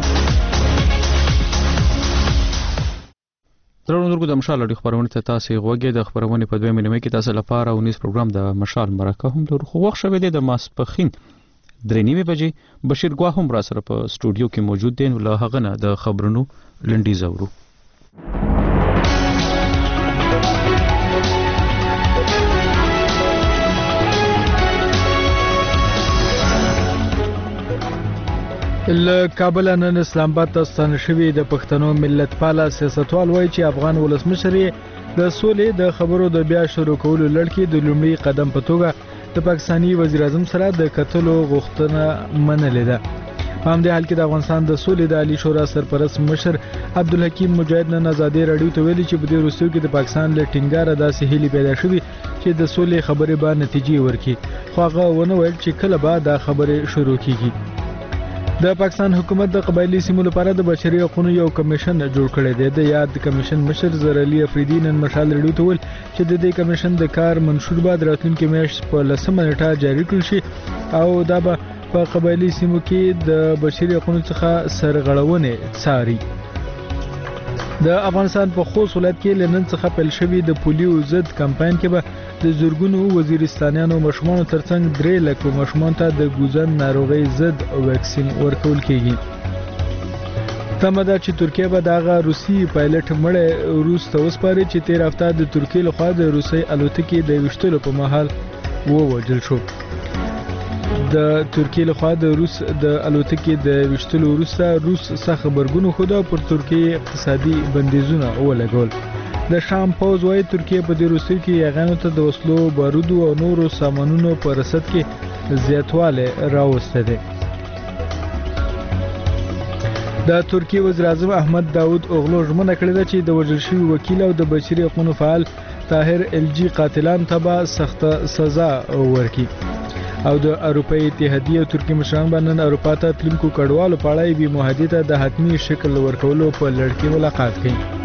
درنو د مشال ریډیو خبرونه ته تاسو غوږی د خبرونه په 2 نیمه کې تاسو لپاره ونیس پروګرام د مشال مرکه هم لرو. خو وخت شوه د ماسپخین 3 بجې بشیر ګواه هم را سره په سټوډیو کې موجود دي. نو له هغه نه د خبرونو لنډی زورو. له کابل نن اسلام آباد ته ستنه شوی د پښتنو ملت پاله سیاستوال وایي چې افغان ولسمشر د سولې د خبرو د بیا شروع کولو لړ کې د لومړي قدم په توګه د پاکستاني وزیر اعظم سره د کتلو غوښتنه منلې ده. په همدې حال کې د افغانستان د سولې د عالی شورا سرپرست مشر عبدالحکیم مجاهد نن ازادي رادیو ته ویلي چې په دې وروستیو کې د پاکستان له ټینګاره داسې هیلې پیدا شوې چې د سولې خبرې به نتیجې ورکړي، خو هغه ونه ویل چې کله به دا خبرې شروع کیږي. د پاکستان حکومت د قبایلی سیمو لپاره د بشري حقوقو یو کمیشن جوړ کړی دی. د یاد کمیشن مشر زهر علي افریدي نن مشال ریډیو ته ویل چې د دې کمیشن د کار منشور بعد راتلونکي میاشت په 10 نیټه جاری کړل شي او دا به په قبایلی سیمو کې د بشري حقوقو څخه سرغړونې څاري. د افغانستان په خوست ولایت کې لنن څخه پیل شوی د پولیو ضد کمپاین کې به د زورګونو وزیرستانیانو مشمانو ترڅنګ 3 لک مشمان ته د ګوزن ناروغي ضد ویکسین ورکول کیږي. تمه ده چې ترکیه به دغه روسي پایلټ مړ روس ته وسپاري چې 13 هفته د ترکیې لخوا د روسي الوتکې د وشتلو په مهال ووجل شو. د ترکیې لخوا د روس د الوتکې د وشتلو وروسته روس څخه خبرګون خو د پر ترکیې اقتصادي بندیزونه ولګول. د شام پوز وايي ترکیه په دې وروستیو کې یغانو ته د وسلو بارودو او نورو سامانونو په رسد کې زیاتواله راوسته ده. د ترکیه وزیر اعظم احمد داود اوغلو ژمنه کړې ده چې د وژل شوي وکیل او د بشري حقوقو فعال طاهر الجی قاتلان ته به سخته سزا ورکړي او د اروپאי اتحادیه او ترکیه مشران باندې اروپا ته تلونکو کډوالو په اړه بي معاهده ته د حتمی شکل ورکولو په لړ کې ملاقات کړي.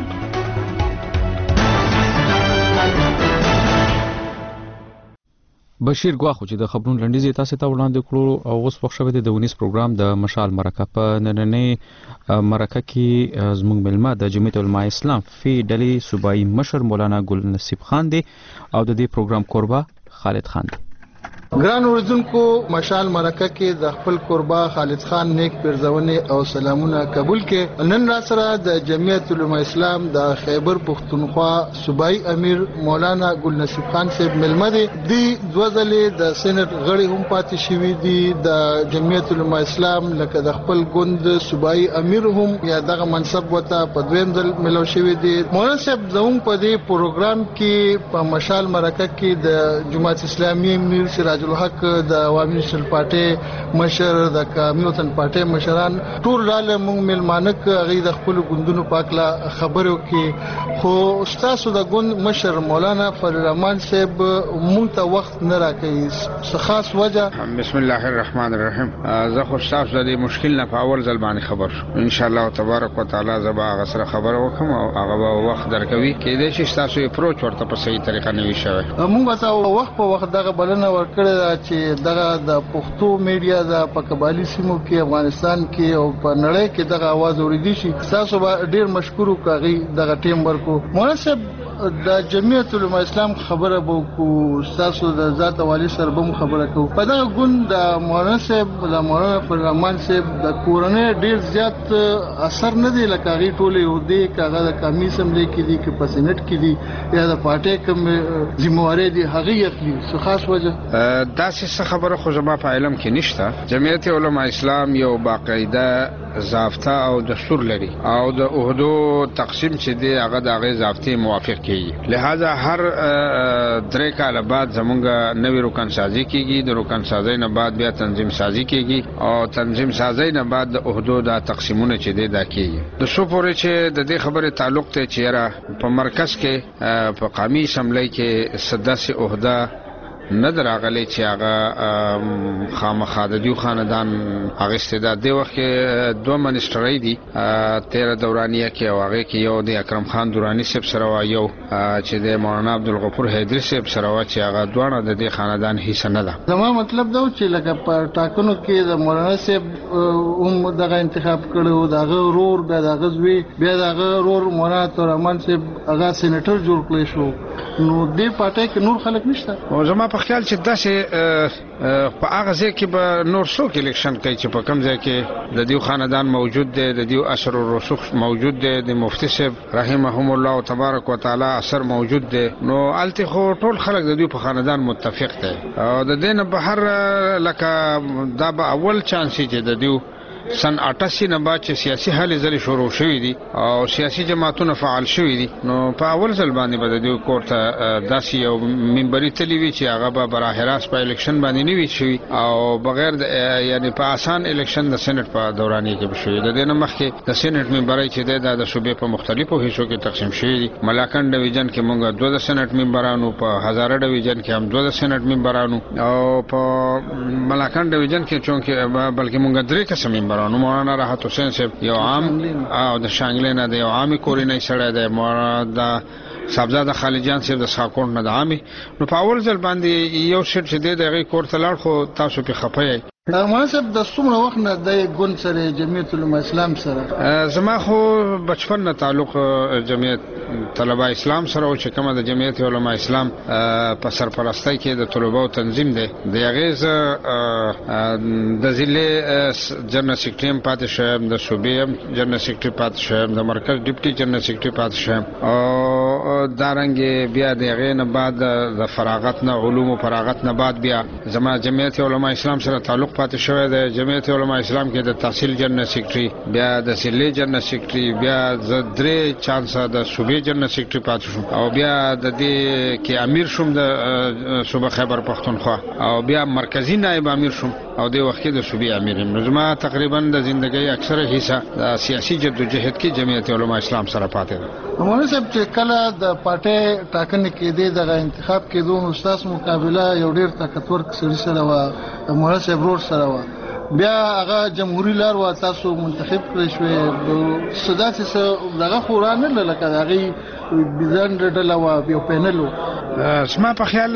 بشیر ګواخو چې د خبرونو لنډیز تاسو ته وړاندې کړو او اوس وخت شوه د ونیس پروګرام د مشال مرکه. په نننې مرکه کې زموږ ملما د جمعیت علماء اسلام فی ډلې صوبایي مشر مولانا ګل نصیب خان دی او د دې پروګرام قربا خالد خان دی. ګران اوریدونکو مشال مرکه کې د خپل قربا خالد خان نیک پرځونې او سلامونه قبول کې نن را سره د جمعیت علماء اسلام د خیبر پختونخوا صوبایي امیر مولانا ګل نصیب خان صاحب ملمه دي دوزلې د سېنات غړي هم پاتې شوی دي د جمعیت علماء اسلام لکه د خپل ګوند صوبایي امیر هم یا دغه منصب وته په دویم ځل ملو شوی دي. مولانا صاحب زموږ په دې پروګرام کې په مشال مرکه کې د جماعت اسلامي امیر سراج الحق د عوامي نېشنل پارټي مشر د قومي وطن پارټي مشران ټول لاله موږ ملمانک غي د خپل ګوندونو پاکله خبرو کې خو تاسو د ګوند مشر مولانا فضل الرحمن صاحب مونږ ته وخت نه راکړي څه خاص وجه. بسم الله الرحمن الرحیم. زه خو تاسو د مشکل نه په اول ځل باندې خبر شو ان شاء الله تبارک وتعالى زبا غسر خبر وکم او هغه وخت درکوي کېدای شي تاسو اپروچ ورته په صحیح طریقه نه وي شوی. موږ تاسو وخت په وخت دغه بلنه ورکړه چې دغه د پښتو میډیا د پکبالي سیمو کې افغانستان کې او په نړۍ کې دغه आवाज اوریدي شي. تاسو ډیر مشکور کوي دغه ټیم ورکو. مناسب د جمعیت علماء اسلام خبره بو کو تاسو د ذات والی سره بم خبره کو په دغه ګوند د مناسب د مولانا فضل الرحمن صاحب د کورنۍ ډیر زیات اثر نه دی لکه غي ټوله یو دی کاغه د کمی سملې کې دي کې پسنټ کې دي یا د پارټي کوم ذمہواری دي هغه یخلي څه خاص وجه دا څه خبره خو زما په علم کې نشته. جمعیت علماء اسلام یو باقاعده ضابطه او دستور لري او د عہدو تقسیم چې دی هغه د هغه ضابطې موافق کیږي. لہذا هر 3 کال بعد زمونږ نوې رکن سازي کیږي، د رکن سازي نه بعد بیا تنظیم سازي کیږي او تنظیم سازي نه بعد د عہدو د تقسیمونه چې دی دا کیږي. د سو پورې چې د دې خبره تعلق ته چیرې په مرکز کې په قومي اسمبلی کې سداسي عہده نه دراغلي چې هغه خامخا د دیو خاندان هغه استعداد دی. وخت کې 2 منسټرۍ دي 13 دورانیه کې او هغه کې یو د اکرم خان دورانی صاحب سره و، یو چې د مولانا عبدالغفور حیدری صاحب سره و چې هغه دوه د دې خاندان حصہ نه ده. زما مطلب دا چې لکه په ټاکنو کې د مولانا صاحب هم دغه انتخاب کړو، دغه رور بیا دغه زوی بیا دغه رور مولانا تورمان صاحب هغه سېنیټر جوړ کړی شو. نو دې پټه کې نور خلک نشته. او زما په خیال چې داسې په هغه ځای کې به نور څوک الیکشن کوي چې په کوم ځای کې د دیو خاندان موجود دی، د دیو اثر الرسوخ موجود دی، د مفتی صاحب رحمهم الله تبارک وتعالى اثر موجود دی. نو الته خو ټول خلک د دیو په خاندان متفق دي او د دین بهر لکه دا به اول چانس چې د دیو سن 88 نه بعد چې سیاسي حل ځلې شروع شوې دي او سیاسي جماعتونه فعال شوې دي، نو په اول ځل باندې به د کوټه داسې یو منبري تلوي چې هغه به براه راست په الیکشن باندې نه وي شوی او بغیر یعنی په آسان الیکشن د سېنات په دوراني کې بشوي. د دې مخکې د سېنات منبري چې د صوبې په مختلفو حصو کې تقسیم شوی دي. ملاکنډ ډیویژن کې مونږ 2 د سېنات منبرانو، په هزاره ډیویژن کې هم 2 د سېنات منبرانو او په ملاکنډ ډیویژن کې چونکه بلکې مونږ 3 قسم مولانا راحت حسین صاحب یو عام او د شانګلې نه د یو عامي کورینۍ سره د مولانا صاحبزاده خالد جان صاحب د ساکون نه د عامي. نو په اول ځل باندې یو شټ چې د دغه کور تلل خو تاسو په خپه مناسب د څومره وخت نه د ګوند سره جمعیت العلماء اسلام سره زما خو بچپن نه تعلق جمعیت طلبه اسلام سره او چې کومه د جمعیت علماء اسلام په سرپرستی کې د طلبه او تنظیم دی. د هغه د ضلع جنرال سیکریټری پاتې شوم، د صوبې جنرال سیکریټری پاتې شوم، د مرکز ډیپټي جنرال سیکریټری پاتې شوم او دارنګ بیا د هغه نه بعد د فراغت نه علوم او فراغت نه بعد بیا زما جمعیت علماء اسلام سره تعلق پاتې شوی د جمعیت علماء اسلام کې د تحصیل جنرال سیکریټری، بیا د ضلع جنرال سیکریټری، بیا د 3 چانس د صوبې جنرال سیکریټری پاتې شوم او بیا د دې کې امیر شوم د صوبه خیبر پختونخوا او بیا مرکزی نائب امیر شوم او د وخت د صوبې امیر هم. زما تقریبا د ژوندۍ اکثره حصہ د سیاسي جدوجہد کې جمعیت علماء اسلام سره پاتې ده. مولانا صاحب چې کله د پارټي ټاکنې کې د انتخاب کې دوه استاد مقابله یو ډیر طاقتور سړي سره و، مولانا صاحب روډ سره و، بیا هغه جمهوریت لار و تاسو منتخب کړی شوی صداسي دغه خورانه لکه هغه بيزن ډله و یو پینل و. اسما په خیال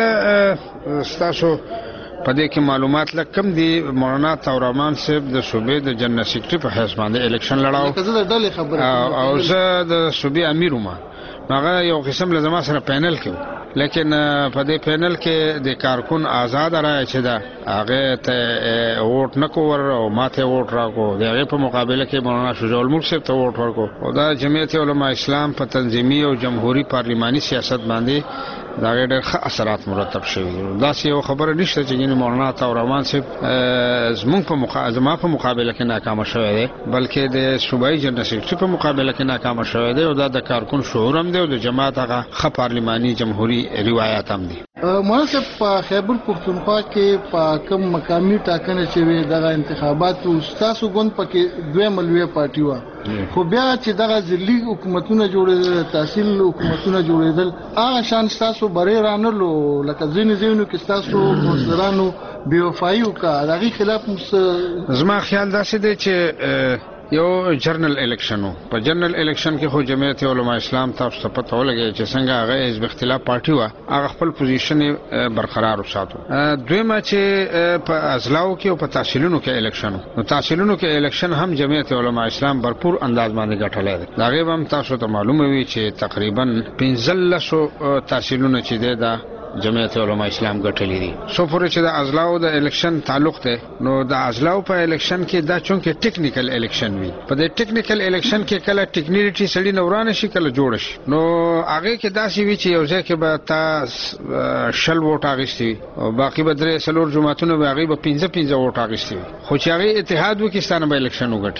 تاسو په دې کې معلومات لکم دي. مولانا تورمان صاحب د صوبې د جنرال سیکریټری په حیث باندې الیکشن لړاو او زه د صوبې امیر وم. هغه یو قسم لزما سره پینل کې، لیکن په دې پینل کې د کارکون آزاد راي چې دا هغه ته ووټ نکور او ماته ووټ راکو، دغه په مقابله کې مولانا شجاع الملک صاحب ته ووټ ورکو او دا جمعیت علماء اسلام په تنظیمي او جمهوریت پارلماني سیاست باندې دا ډېر ښه اثرات مرتب شوي. دا یو خبره نشته چې مولانا تورمان صاحب زموږ په مقابله کې ناکام شوی دی، بلکې د صوبایي جنرال سیکریټری په مقابله کې ناکام شوی دی او دا د کارکون شعور هم دی او د جماعت هغه ښه پارلماني جمهوریت روایت هم دي. مناسب په خیبر پختونخوا کې په کوم مقامي ټاکنه شوی دغه انتخابات او تاسو ګوند پکې دوه ملوي پارټي و، خو بیا چې دغه ځلي حکومتونه جوړېدل، تحصیل حکومتونه جوړېدل، هغه شان تاسو بری رانلو لکه ځینې ځینو کې تاسو مصدرانو بیوفایي وکړه. دغه خلاف زما خیال داسې دی چې یو جنرال الیکشن و. په جنرال الیکشن کې خو جمعیت علماء اسلام تاسو ته پته ولګي چې څنګه هغه حزب اختلاف پارټي و، هغه خپل پوزیشن برقرار وساتو. دویمه چې په ازلاو کې او په تحصیلونو کې الیکشن، نو تحصیلونو کې الیکشن هم جمعیت علماء اسلام برپور انداز باندې ګټلای دی. دا غیب هم تاسو ته معلومه وي چې تقریبا 1500 تحصیلونه چې دی دا جمعیت علماء اسلام ګټلې دي. سو پورې چې د ازلاو د الیکشن تعلق دی، نو د ازلاو په الیکشن کې دا چونکه ټیکنیکل الیکشن وي، په دې ټیکنیکل الیکشن کې کله ټیکنیکلیټي سړی نورانه شي کله جوړ شي، نو هغه کې داسې وی چې یو ځکه به تا شل ووټ اغشتي او باقي به درې سلور جماعتونه به هغه به 15 ووټ اغشتي، خو چې هغه اتحاد وکړي ستانه به الیکشن وګټي.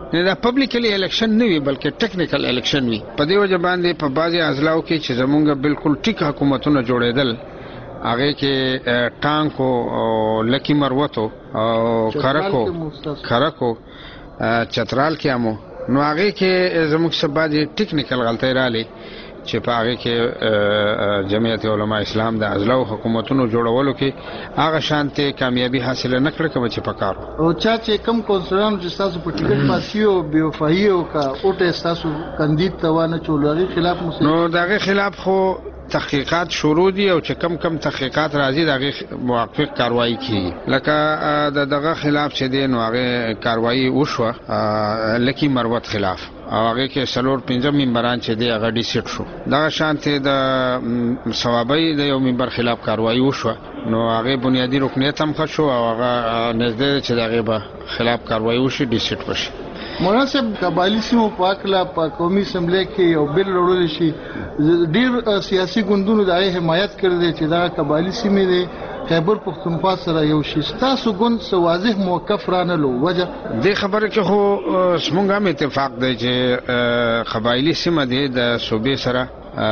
نه دا پبلکلی الیکشن نه وي بلکې ټیکنیکل الیکشن وي. په دې وجه باندې په بعضي اضلاعو کې چې زمونږ بالکل ټیک حکومتونه جوړېدل هغه کې ټانکو او لکی مروتو او خرکو چترال کې امو نو هغه کې زموږ څخه بعضي ټیکنیکل غلطۍ رااله چې په هغه کې جمعیت علماء اسلام د اضلاع حکومتونو جوړولو کې هغه شانته کامیابی حاصله نکړه کوم چې پکار او چې کم کونسلان چې تاسو په ټیکټ پاسیو بیوفایو کا اوټه تاسو کاندید توانه چولوري خلاف نو دغه خلاف خو تحقیقات شروع دي او چې کم تحقیقات راځي دغه موافق کاروایی کی لکه دغه خلاف چې دین واغه کاروایی وشوه لکی مروت خلاف او هغه کې سلور 15 ممبران چې دی هغه ډیسیټ شو دا شانته د ثوابي د یو ممبر خلاف کاروایی وشوه نو هغه بنیادی رکنیت هم خښو او هغه نږدې چې دغه به خلاف کاروایی وشي ډیسیټ وشي. مناسب قبایلی سیمو پاکلا په قومي اسمبلی کې یو بل وړول شي ډیر سیاسي ګوندونو د حمایت کړی چې دا قبایلی سیمې دي خیبر پختونخوا سره یو شي تاسو ګوند سو واضح موقف رانه لو وجه د خبره کې خو سمونږه هم اتفاق دی چې قبایلی سیمه دي د صوبې سره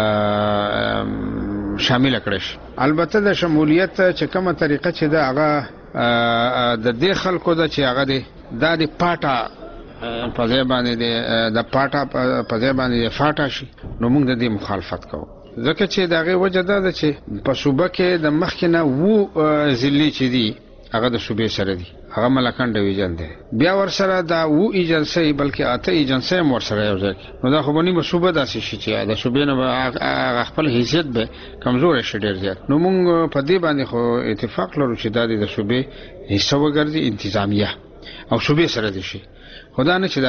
شامل کړي شي. البته د شمولیت چې کومه طریقه چې دا هغه د دې خلکو د چې هغه دي د پاټا په ځای باندې د پاټا په ځای باندې فاټا شي نو موږ د دې مخالفت کوو ځکه چې دغه وجه ده چې په صوبه کې د مخکنه وو ضلع چې دي هغه د صوبې سره دي هغه ملکان ډیویژن دی بیا ور سره دا وو ایجنسی بلکې اته ایجنسی ور سره یو ځای نو دا خو باندې صوبه داسې شي چې د صوبې نه خپل حیثیت به کمزور شي ډیر زیات نو موږ په دې باندې خو اتفاق لرو چې د صوبې حصہ وګرځي انتظامیه او صوبې سره دي شي خدا نه چې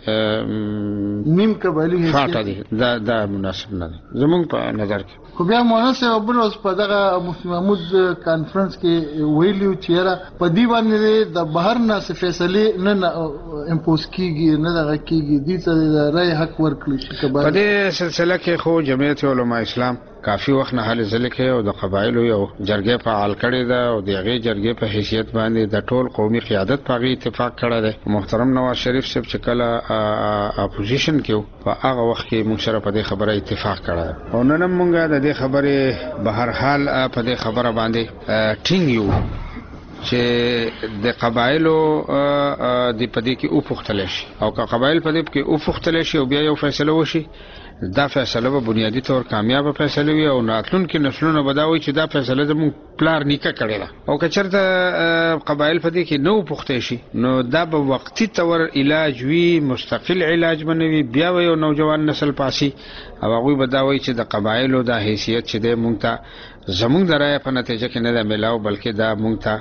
دا نیم قبایلی فاټا دي دا مناسب نه دي زمونږ په نظر کې. خو بیا مناسب بل اوس په دغه مفتی محمود کانفرنس کې ویلیو چې په دی باندې د بهر نه فیصله نه امپوز کیږي نه دغه کیږي دي ته د رای حق ورکړي شي په دې سلسله کې خو جمعیت علماء اسلام کافی وخت نه حل ځل کې او د قبایلو یو جرګه فعال کړي ده او دغه جرګه په حیثیت باندې د ټول قومي قیادت په اتفاق کړی دی. محترم نواز شریف صاحب چې کله اپوزیشن کې په هغه وخت کې موږ سره په دې خبره اتفاق کړی او نن موږ د دې خبره به هر حال په دې خبره باندې ټینګ یو چې د قبایلو د پدې کې او پختل شي او که قبایل پدې کې او پختل شي او بیا یو فیصله وشي دا فیصله به بنیادی طور کامیاب فیصله وي او راتلونکي نسلونه بداوي چې دا فیصله زموږ پلار نیکه کړی ده او که چېرته قبایل پدې کې نو پخته شي نو دا به وقتی تور علاج وي مستقل علاج بنوي بیا یو نوجوان نسل پاسي او هغه بداوي چې د قبایلو د حیثیت چې د مونږ ته زموږ درای په نتیجه کې نه ده ملاو بلکې دا مونږ ته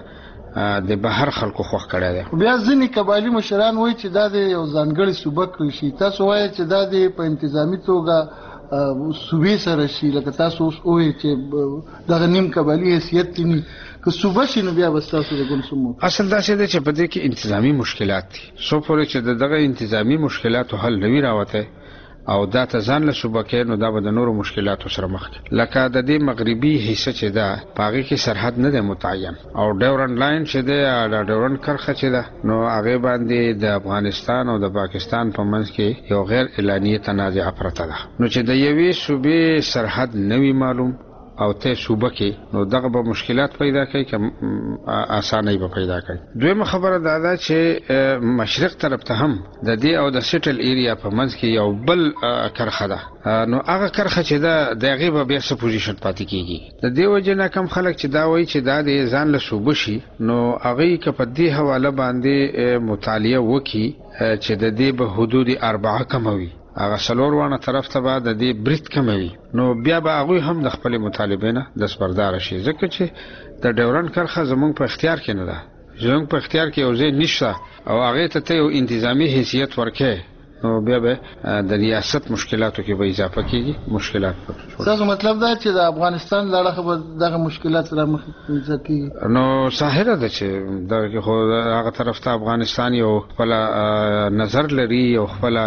د بهر خلکو خوښ کړی دی. بیا ځینې قبایلی مشران وایي چې دا د یو ځانګړي صوبه کړی شي تاسو وایي چې دا د په انتظامی توګه صوبې سره شي لکه تاسو اوس وایي چې دغه نیم قبایلی حیثیت نه که صوبه شي نو بیا به تاسو د ګوند سمو اصل دا څه دی چې په دې کې انتظامی مشکلات دي سو پورې چې دغه انتظامی مشکلاتو حل نوي راوته او دا ته ځان له صوبه کې نو دا به د نورو مشکلاتو سره مخ لکه د دې مغربي حصہ چې دا پاغي کې سرحد نه ده متعین او ډیورنډ لاین چې ده د ډیورنډ کرخه چې ده نو هغه باندې د افغانستان او د پاکستان په منځ کې یو غیر اعلاني تنازع پرته ده نو چې د یوې صوبې سرحد نوي معلوم او ته صوبه کې نو دغه به مشکلات پیدا کوي که اسانه به پیدا کوي. دویمه خبره دا ده چې مشرق طرف ته هم د دې او د سیټل ایریا په منځ کې یو بل کرخه ده نو هغه کرخه چې ده دغه به بیا څه پوزیشن پاتې کیږي د دې وجه نه کم خلک چې دا وایي چې دا د ځان له صوبه شي نو هغه که په دې حواله باندې مطالعه وکي چې د دې به حدود 4 کموي هغه سلور وانه طرف ته بعد د دې بریټ کموي نو بیا به هغه هم د خپل مطالبه نه د سپردار شي ځکه چې د ډیورنډ کرخه زمونږ په اختیار کې نه ده زمونږ په اختیار کې یو ځای نشته او هغه ته یو انتظامی حیثیت ورکې نو بیا به د ریاست مشکلاتو کې به اضافه کیږي مشکلات تاسو مطلب دا چې د افغانستان لړه خبر دغه مشکلات سره مخ کیږي نو ظاهره ده چې دغه خو هغه طرف ته افغانستان یو خپل نظر لري او خپل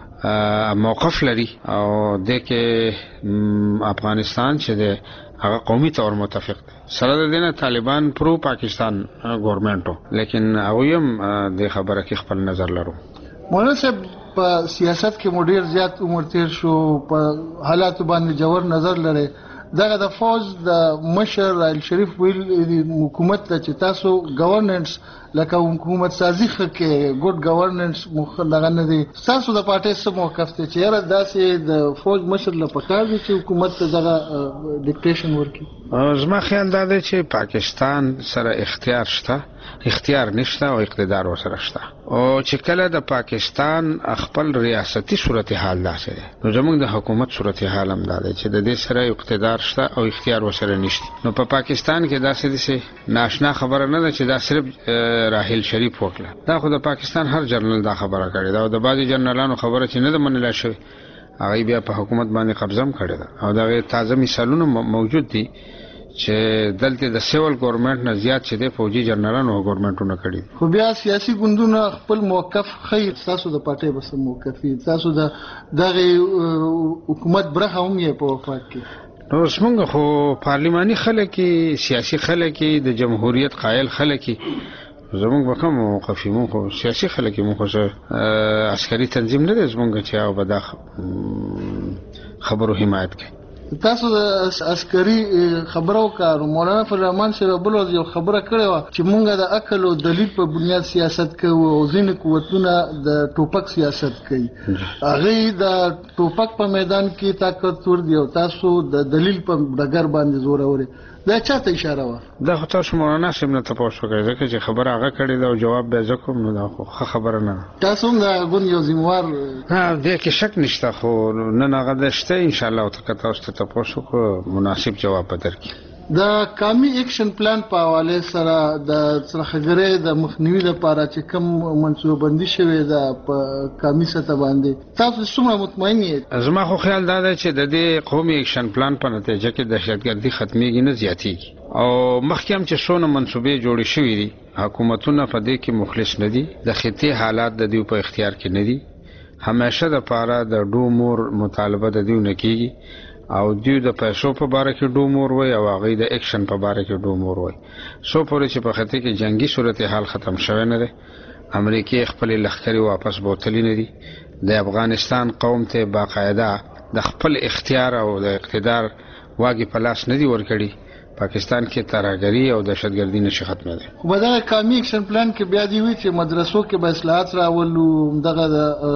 موقف لري او د کې افغانستان چې د هغه قومي تور متفق سره د دینه طالبان پرو پاکستان ګورنمنټو لیکن هغه هم د خبره کې خپل نظر لرو مولانا صاحب په سیاست کې مو ډیر زیات عمر تیر شو، په حالاتو باندې جوړ نظر لري. دغه د فوج د مشر رائل شریف ویل حکومت ته چې تاسو گورننس لکه حکومت سازي کې ګډ گورننس مخدغه نه دي، تاسو د پارټي سره موقف ته چې را داسې د فوج مشر له پکار دي چې حکومت ته دغه ډیکټیشن ورکړي؟ زما خیال دا دی چې پاکستان سره اختیار نشته او اقتدار ورسره شته، او چې کله د پاکستان خپل ریاستي صورتحال داسې دی، نو زموږ د حکومت صورتحال هم دا دی چې د دې سره اقتدار شته او اختیار ورسره نشته. نو په پاکستان کې داسې دي ناشنا خبره نه ده چې دا صرف راحیل شریف وکړه، دا خو د پاکستان هر جنرال دا خبره کړې ده، او د بعضي جنرالانو خبره چې نه ده منل شوې، هغه بیا په حکومت باندې قبضه هم کړې ده، او دا تازه مثالونه موجود دي چې دلته د سیول ګورنمنت نه زیات چې د فوجي جنرالانو او ګورنمنتونو کړي. خو بیا سیاسي ګوندونه خپل موقف خیر، تاسو د پارټي بس موقفي، تاسو د دغه حکومت برخه هم یې په وفات کې. نو څنګه خو پارلماني خلک، سیاسي خلک، د جمهوریت قائل خلک، زمونږ به کوم موقفي مو خو سیاسي خلک مو خو عسکري تنظیم نه دی زمونږ چې او به دا خبرو حمایت کوي. تاسو د عسکري خبرو کارو مولانا فضل الرحمن صاحب بل یو خبره کړې و چې مونږ د عقل او دلیل په بنیاد سیاست کوو او ځینې قوتونه د ټوپک سیاست کوي. هغه د ټوپک په میدان کې طاقت ور دی او تاسو د دلیل په ډګر باندې زور اوري. دا چاته اشاره و؟ دا خو تاسو مولانا صاحب نه تاسو کوي ځکه چې خبره هغه کړې دا او جواب به زکوم، نو دا خو خبره نه. تاسو هم غون یو ذمہوار دې کې شک نشته، خو نن هغه دشته ان شاء الله تاسو ته تاسو کو مناسب جواب درکړي. د کامی اکشن پلان په حواله سره د سرخګرې د مخنیوي لپاره چې کوم منصوبندي شوی ده په کامی سطح باندې، تاسو څومره مطمئن یې؟ زما خو خیال دا دی چې د دې قومي اکشن پلان په نتیجه کې دهشتګردي ختميږي نه زیاتېږي، او مخکې هم چې څونه منصوبې جوړې شوې دي، حکومتونه په دې کې مخلص نه دي، د خطې حالات د دوی په اختیار کې نه دي، همیشه د پاره د ډومور مطالبه د دوی نه کیږي، او دوی د پیسو په باره کې ډومور وای او هغه د اکشن په باره کې ډومور وای. سو پورې چې په خطه کې جنگي صورتحال ختم شوه نه ده، امریکای خپل لښکري واپس بوتلی نه دي، د افغانستان قوم ته باقاعده د خپل اختیار او د اقتدار واګي پلاس نه دی ورکړي، پاکستان کې ترهګری او دهشتګردي نشي ختمه ده. خو دغه کامی اکشن پلان کې بیا دی وی چې مدرسو کې به اصلاحات راولو، دغه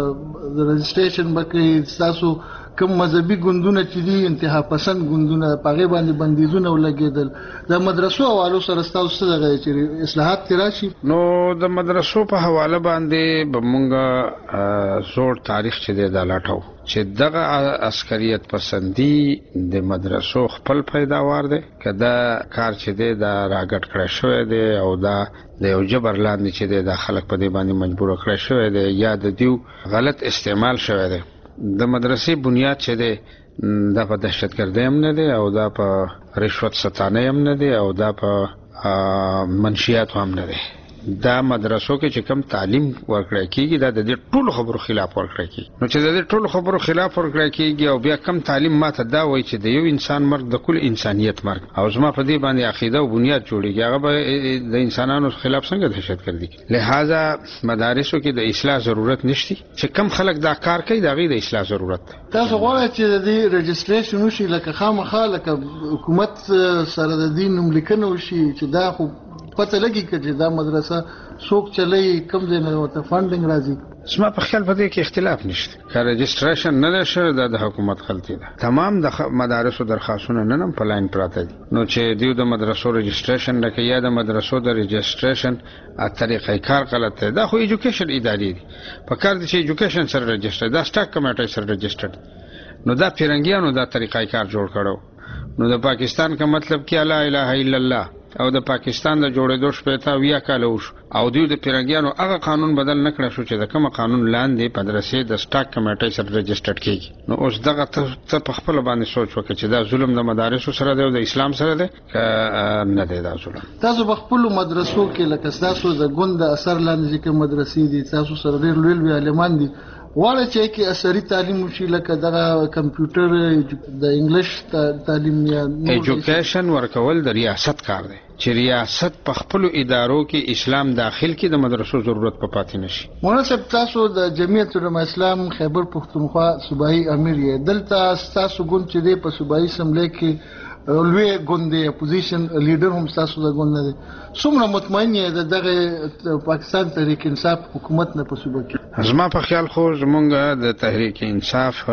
د رجسټریشن بکې تاسو کوم مذهبي ګوندونه چې دي انتها پسند ګوندونه پاغه باندې بندیزونه ولګیدل، د مدرسو حوالو سره تاسو دغه چې اصلاحات تراشي. نو د مدرسو په حواله باندې بمونګه زوړ تاریخ چې د لاټو چې دغه عسکریت پسندي د مدرسو خپل پیداوار دی، کدا کار چې د راګټ کړی شوی دی او دا د یو جبر لاندې چې د خلک په دې باندې مجبور کړی شوی دی یا د دیو غلط استعمال شوی دی. د مدرسې بنیاد چې دی دا په دهشتګردۍ هم نه دی او دا په رشوت ستانۍ هم نه دی او دا په منشیات هم نه دی. دا مدرسو کې چې کم تعلیم ورکړی کیږي دا د دې ټولو خبرو خلاف ورکړی کیږي. نو چې د دې ټولو خبرو خلاف ورکړی کیږي او بیا کم تعلیم ماته دا وایي چې د یو انسان مرګ د کل انسانیت مرګ، او زما په دې باندې عقیده او بنیاد جوړیږي، هغه به د انسانانو خلاف څنګه دهشتګردي. لہذا مدارسو کې د اصلاح ضرورت نشته، چې کم خلک دا کار کوي دا غي د اصلاح ضرورت ده. تاسو غواړئ چې د دې رجسټریشن وشي لکه خامخا لکه حکومت سره د دین نوملیکنه وشي چې دا خو پته لګي چې دا مدرسه څوک چلای کوم ځای نه ته فاندینګ راځي. زما په خیال په دې کې اختلاف نشته، که رجسټریشن نه ده شوی دا د حکومت غلطي ده. تمام د مدارسو درخواستونه نن هم په لاین پراته دي، نو چې دیو د مدرسو رجسټریشن نه کوي یا د مدرسو د رجسټریشن طریقې کار غلط دی، دا خو ایجوکیشن ادارې دي، په کار دي چې ایجوکیشن سره رجسټر، دا سټاک کمیټه سره رجسټر، نو دا پیرنګیانو دا طریقې کار جوړ کړو. نو د پاکستان کا مطلب کې لا اله الا الله او د پاکستان د جوړېدو شپږ ویا کال وش او دوی د پیرنګیانو هغه قانون بدل نکړ شو چې د کوم قانون لاندې مدرسې د سټاک کمیټې سره رجسټر کیږي. نو اوس دغه ته په خپل باندې سوچ وکړي چې دا ظلم د مدارسو سره دی او د اسلام سره دی نه دی دا ظلم. تاسو په خپل مدرسو کې لکه تاسو د ګوند اثر لاندې چې مدرسې دي تاسو سره ډېر لوی عالمان دي واړه چې کې عصري تعلیم وشي لکه دغه کمپیوټر د انګلیش تعلیم یا ایجوکیشن ورکول د ریاست کار دی چې ریاست په خپل ادارو کې اسلام داخل کې د مدرسو ضرورت په پاتې نشي. مناسب تاسو د جمعیت علماء اسلام خیبر پختونخوا صوبایي امیر یې دلته تاسو ګوند چې دی په صوبایي اسمبلی کې لوی ګوند دی اپوزیشن لیډر هم تاسو د ګوند نه دی څومره مطمئن یې د دغه پاکستان تحریک انصاف حکومت نه په صوبه کې؟ زما په خیال خو زمونږ د تحریک انصاف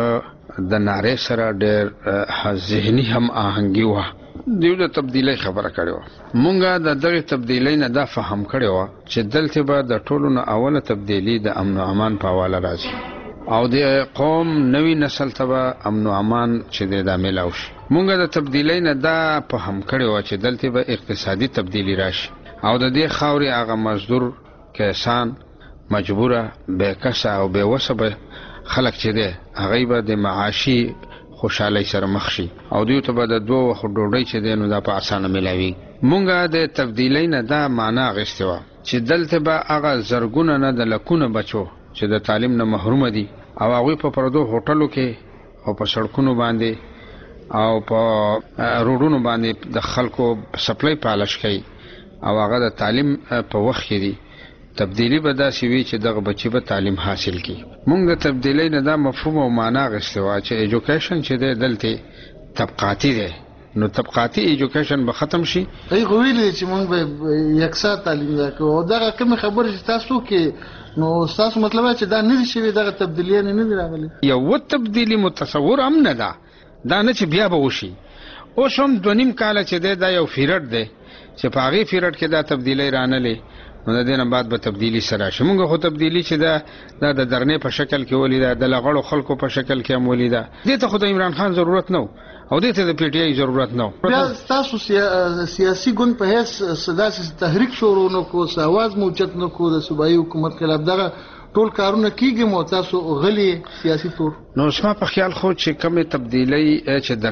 د نارې سره ډېر ذهني هم آهنګي وه. دیو د تبدیلی خبره کړو مونږه د دغه تبدیلی نه دا فهم کړو چې دلته به د ټولو نه اوله تبدیلی د امن او امان په حواله راځي او د قوم نوی نسل ته امن او امان چې د عمل شي. مونږه د تبدیلی نه دا فهم کړو چې دلته به اقتصادي تبدیلی راشي او د دې خاوري هغه مزدور کسان مجبوره بیکسه او بیوسه خلک چې دی هغه به د معاشي خوشحالي سره مخ شي او دوی ته به د دوه وخت ډوډۍ چې دی نو دا په اسانه ملاوي. مونږه د تبدیلی نه دا معنا غوښتي وه چې دلته به هغه زرګونه نه د لکونه بچو چې د تعلیم نه محروم دي او هغوی په پردو هوټلو کې او په سړکونو باندې او په روډونو باندې د خلکو سپلای پالش کوي او هغه د تعلیم په وخت کې دي. تبدیلی به داسې وي چې دغه بچي به تعلیم حاصل کړي. مونږ د تبدیلی نه دا مفهوم او معنا غوښتي وه چې ایجوکیشن چې دی دلته طبقاتي دی نو طبقاتي ایجوکیشن به ختم شي. هغه ویلي چې مونږ به یکسا تعلیم راکړو او دغه کوم خبره چې تاسو کې نو تاسو مطلب چې دا نه دي شوي دغه تبدیلی نه دي راغلي. یو تبدیلی متصور هم نه ده دا نه چې بیا به وشي. اوس هم 2.5 کاله چې دی دا یو پیریډ دی چې په هغې پیریډ کې دا تبدیلی رانلې نو د دې نه بعد به تبدیلی سره شي. مونږ خو تبدیلی چې دا د درنې په شکل کې ولیده د لغړو خلکو په شکل کې هم ولیده. دې ته خو د عمران خان ضرورت نه او دې ته د پی ټی آی ضرورت نه. بیا تاسو سیاسي ګوند په هیڅ داسې تحریک شروع نه کو ساواز موچت نه کو د صوبایي حکومت خلاف دغه ټول کارونه کیږي مو تاسو غلي سیاسي تور. نو اسما په خیال خو چې کومه تبدیلی چې د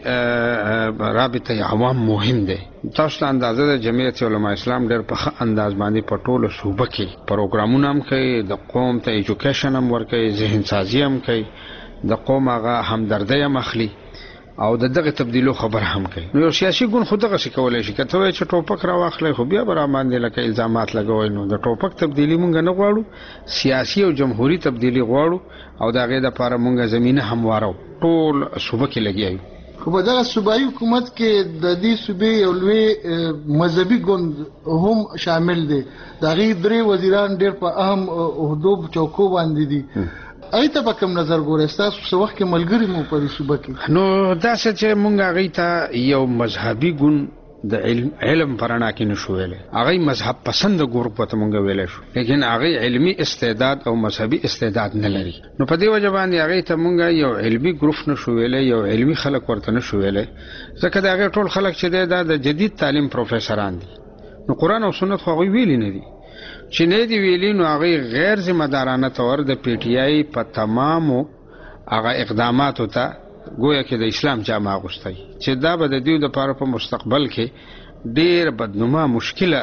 کومه رابطه عوام مهم ده. تاسو ته اندازه د جمعیت علماء اسلام ډېر په انداز باندې په ټولو صوبه کې پروګرامونه هم کوي د قوم ته ایجوکیشن هم ورکوي ذهن سازي هم کوي د قوم هغه همدردی هم اخلي او دغه تبدیلو خبر هم کوي. نو یو سیاسي ګوند خو دغه څه کولای شي کته وای چې ټوپک را واخلې خو بیا بر باندې لکه الزامات لګوي. نو د ټوپک تبدیلی مونږ نه غواړو سیاسي او جمهوریت تبدیلی غواړو او دغه د لپاره مونږ زمينه هموارو ټول صوبه کې لګیایو. خو په دغه صوبایي حکومت کې د دې صوبې یو لوی مذهبي ګوند هم شامل دي. دغه درې وزیران ډېر په اهم عہدو چوکو باندې دي. ایته په کوم نظر ګورئ تاسو څه وخت کې ملګری مو په صوبه کې؟ نو دا چې مونږ هغه ته یو مذهبي ګوند د علم پرانا کې نشو ویلې هغه مذهب پسند ګروپ ته مونږ ویلې شو لیکن هغه علمی استعداد او مذهبي استعداد نه لري. نو په دې وجه باندې هغه ته مونږ یو علمی ګروپ نشو ویلې یو علمی خلک ورته نشو ویلې ځکه دا هغه ټول خلک چې د جدید تعلیم پروفیسوران دي. نو قران او سنت خو هغه ویلي نه دي چې نه دی ویلي. نو هغه غیر ذمہ دارانه تور د پی ټی آی په تمامو هغه اقداماتو ته گویا کې د اسلام جامه اغوستي چې دا به د دیو د لپاره په مستقبل کې ډیر بدنما مشکله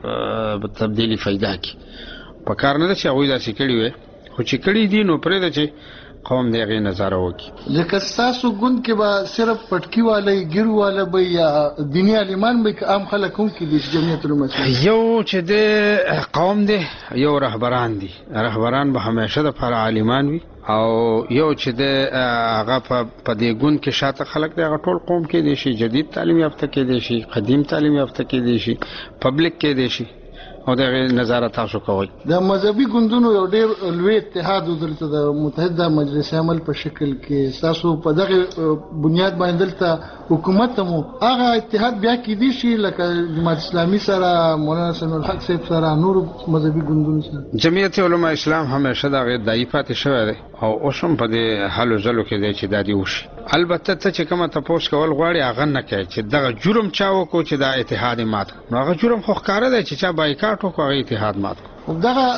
تبدیلی پیدا کی. په کار نه چې هغه داسې کړی وي خو چې کړی دي نو پرې د چې قوم دغه نظر وکي. لکه تاسو ګوند کې به صرف پټکی والے ګیرو والے به یا دینی عالمان به عام خلک هم کې د جمعیت علماء یو چې د قوم دی یو رهبران دي. رهبران به همیشه د پر عالمان وي او یو چې د هغه په دې ګوند کې شاته خلک د ټول قوم کې دي شي جدید تعلیم یافته کې دي شي قدیم تعلیم یافته کې دي شي پبلک کې دي شي او دغه نظارت تاسو کوي. د مذهبي ګوندونو یو ډېر لوی اتحاد ودلته د متحده مجلس عمل په شکل کې تاسو په دغه بنیاد باندې دلته حکومت مو هغه اتحاد بیا کې دي شي لکه جماعت اسلامي سره مولانا سمیع الحق صاحب سره نور مذهبي ګوندونو سره. جمعیت علماء اسلام همیشه دغه دای پاتې شوی دی او اوسم په دې حل زلو کې دی چې دادی وشي. البته ته چې کومه تاسو کول غواړي هغه نه کوي چې دغه جرم چاو کو چې دا اتحاد مات نو هغه جرم خو ښکار دی چې چا بایکاټ وکړي اتحاد مات. دغه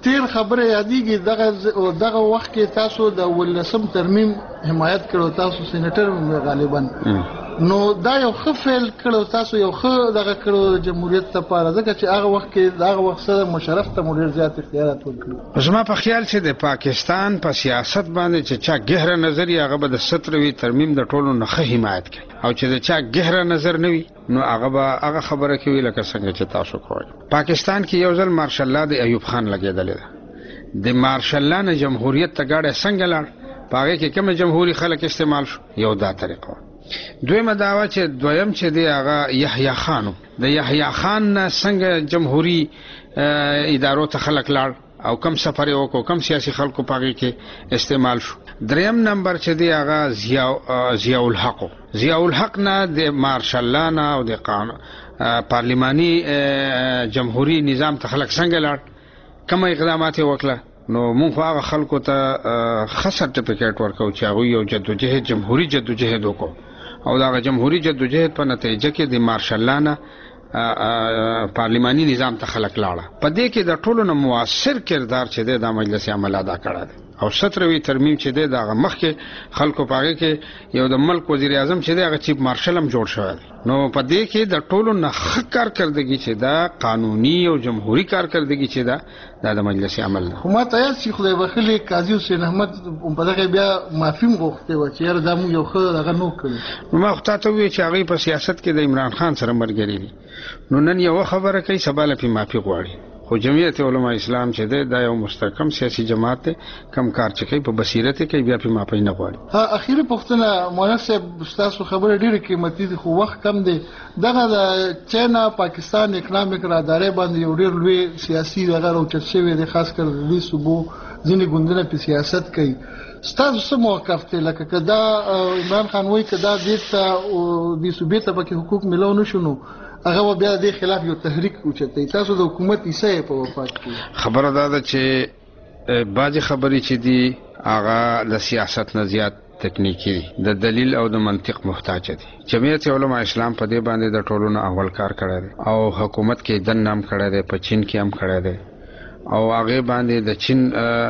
تیر خبره یادېږي دغه وخت کې تاسو د 18 ترمیم حمایت کړو، تاسو سېنیټر غالبا، نو دا یو ښه فعل کړو، تاسو یو ښه دغه کړو جمهوریت لپاره، ځکه چې هغه وخت کې دغه وخت سره مشرف ته ډېر زیات اختیارات ورکړي. زما په خیال چې د پاکستان په سیاست باندې چې چا ګهره نظر یې هغه به د 17 ترمیم د ټولو نه ښه حمایت کوي، او چې د چا ګهره نظر نه وي نو هغه به هغه خبره کوي لکه څنګه چې تاسو کوئ. پاکستان کې یو ځل مارشل لا د ایوب خان لګېدلې ده، د مارشل لا نه جمهوریت ته ګاډی څنګه لاړ، په هغې کې کومه جمهوري خلک استعمال شو، یو دا طریقه. دویمه دعوه چې دویم چې دی هغه یحیی خانو، د یحیی خان نه څنګه جمهوري ادارو ته خلک لاړ او کم سفر یې وکړو، کم سیاسي خلکو په هغې کې استعمال شو. دریم نمبر چې دی هغه ضیاء الحق، ضیاء الحق نه د مارشل لا نه او د پارلماني جمهوري نظام ته خلک څنګه لاړ، کوم اقدامات یې وکړه. نو مونږ هغه خلکو ته ښه سرټیفیکیټ ورکوو چې هغوی یو جدوجهد جمهوري جدوجهد وکړو، او دغه جمهوري جدوجهد په نتیجه کې د مارشل لا نه پارلماني نظام ته خلک لاړه. په دې کې د ټولو نه مؤثر کردار چې دی دا مجلس عمل ادا کړی دی، او 17 ترمیم چې دی دغه مخکې خلکو په هغې کې یو د ملک وزیر اعظم چې دی هغه چیف مارشل هم جوړ شوی دی. نو په دې کې د ټولو نه ښه کارکردګي چې دا قانوني او جمهوري کارکردګي چې دا د مجلس عمل ده. خو ما ته یاد چې خدای بخښلي قاضي حسین احمد په دغه بیا معافي هم غوښتې وه چې یاره دا مونږ یو ښه دغه نه کړی. نو ما خو تا ته وویل چې هغوی په سیاست کې د عمران خان سره ملګري دي، نو نن یوه خبره کوي سبا له پې معافي غواړي. خو جمعیت علما اسلام چې دی دا یو مستحکم سیاسي جماعت دی، کم کار چې کوي په بصیرت کوي، بیا پې معافي نه غواړي. اخیری پوښتنه مولانا صاحب، ستاسو خبره ډېره قیمتي دي خو وخت کم دی. دغه د چاینا پاکستان اکنامک رادارۍ باندې یو ډېر لوی سیاسي دغه راوچت شوی دی، خاص کر د دې صوبو ځینې ګوندونه په سیاست کوي. ستاسو څه موقف دی؟ لکه که دا عمران خان وایي که دا دې ته دې صوبې ته پکې حقوق میلاو نه شو نو هغه بیا د خلاف یو تحریک اوچتوي، تاسو د حکومت حصه په وفات کې. خبره دا ده چې بعضې خبرې چې دي هغه د سیاست نه زیات تکنیکی دي، د دلیل او د منطق محتاج دي. جمعیت علما اسلام په دې باندې د ټولو نه اول کار کړی دی، او حکومت کې دن هم کړی دی، په چین کې هم کړی دی، او هغه باندې د چین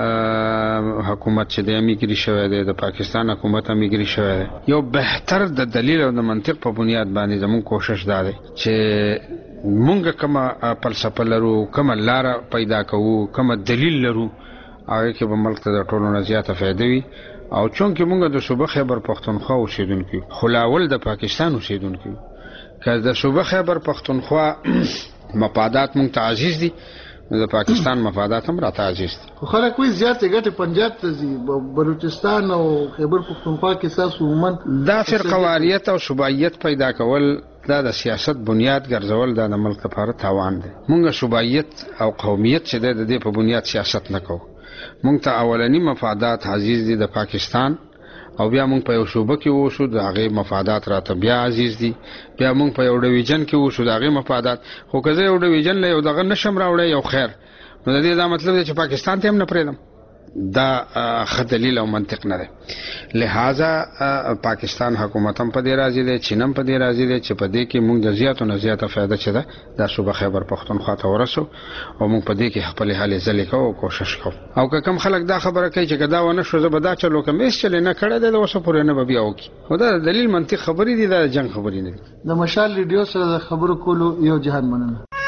حکومت چې د امیګری شوی دی، د پاکستان حکومت امیګری شوی دی. یو بهتر د دلیل او د منطق په بنیاد باندې زموږ کوشش دا دی چې مونږ کومه فلسفه لرو، کومه لاره پیدا کوو، کومه دلیل لرو، هغه کې به ملک ته د ټولو نه زیاته فایده وي. او چونکې مونږ د صوبه خیبر پښتونخوا اوسېدونکي یو، خو لاول د پاکستان اوسېدونکي یو، که د صوبه خیبر پښتونخوا مفادات مونږ ته عزیز دي، د پاکستان مفادات هم راته عزیز دي. خو خلک وایي زیاتې ګټې پنجاب ته ځي، بلوچستان او خیبر پښتونخوا کې ستاسو عموماً دا فرقواریت او صوبایت پیدا کول، دا د سیاست بنیاد ګرځول، دا د ملک لپاره تاوان دی. مونږ صوبایت او قومیت چې د دې په بنیاد سیاست نه کوو. مونږ ته اولنی مفادات عزیز دي د پاکستان، او بیا مونږ په یو صوبه کې اوسو د هغې مفادات راته بیا عزیز دي، بیا مونږ په یو ډویژن کې اوسو د هغې مفادات. خو که زه یو ډویژن له یو دغه نشم راوړی یو خیر، نو د دې دا مطلب دی چې پاکستان ته هم نه پرېږدم. دا ښه دلیل او منطق نه دی. لہذا پاکستان حکومت هم په دې راضي دی، چین هم په دې راضي دی چې په دې کې مونږ د زیاتو نه زیاته فایده چې ده دا صوبه خیبر پښتونخوا ته ورسو، او مونږ په دې کې خپلې هلې ځلې کوو او کوشش کوو. او که کوم خلک دا خبره کوي چې که دا ونه شو زه به دا چل وکړم، هېڅ چل یې نه کړی دی، د اوسه پورې نه به بیا وکړي. خو دا د دلیل منطق خبرې دي، دا د جنګ خبرې نه دي. د مشال ریډیو سره د خبرو کولو یو جهان مننه.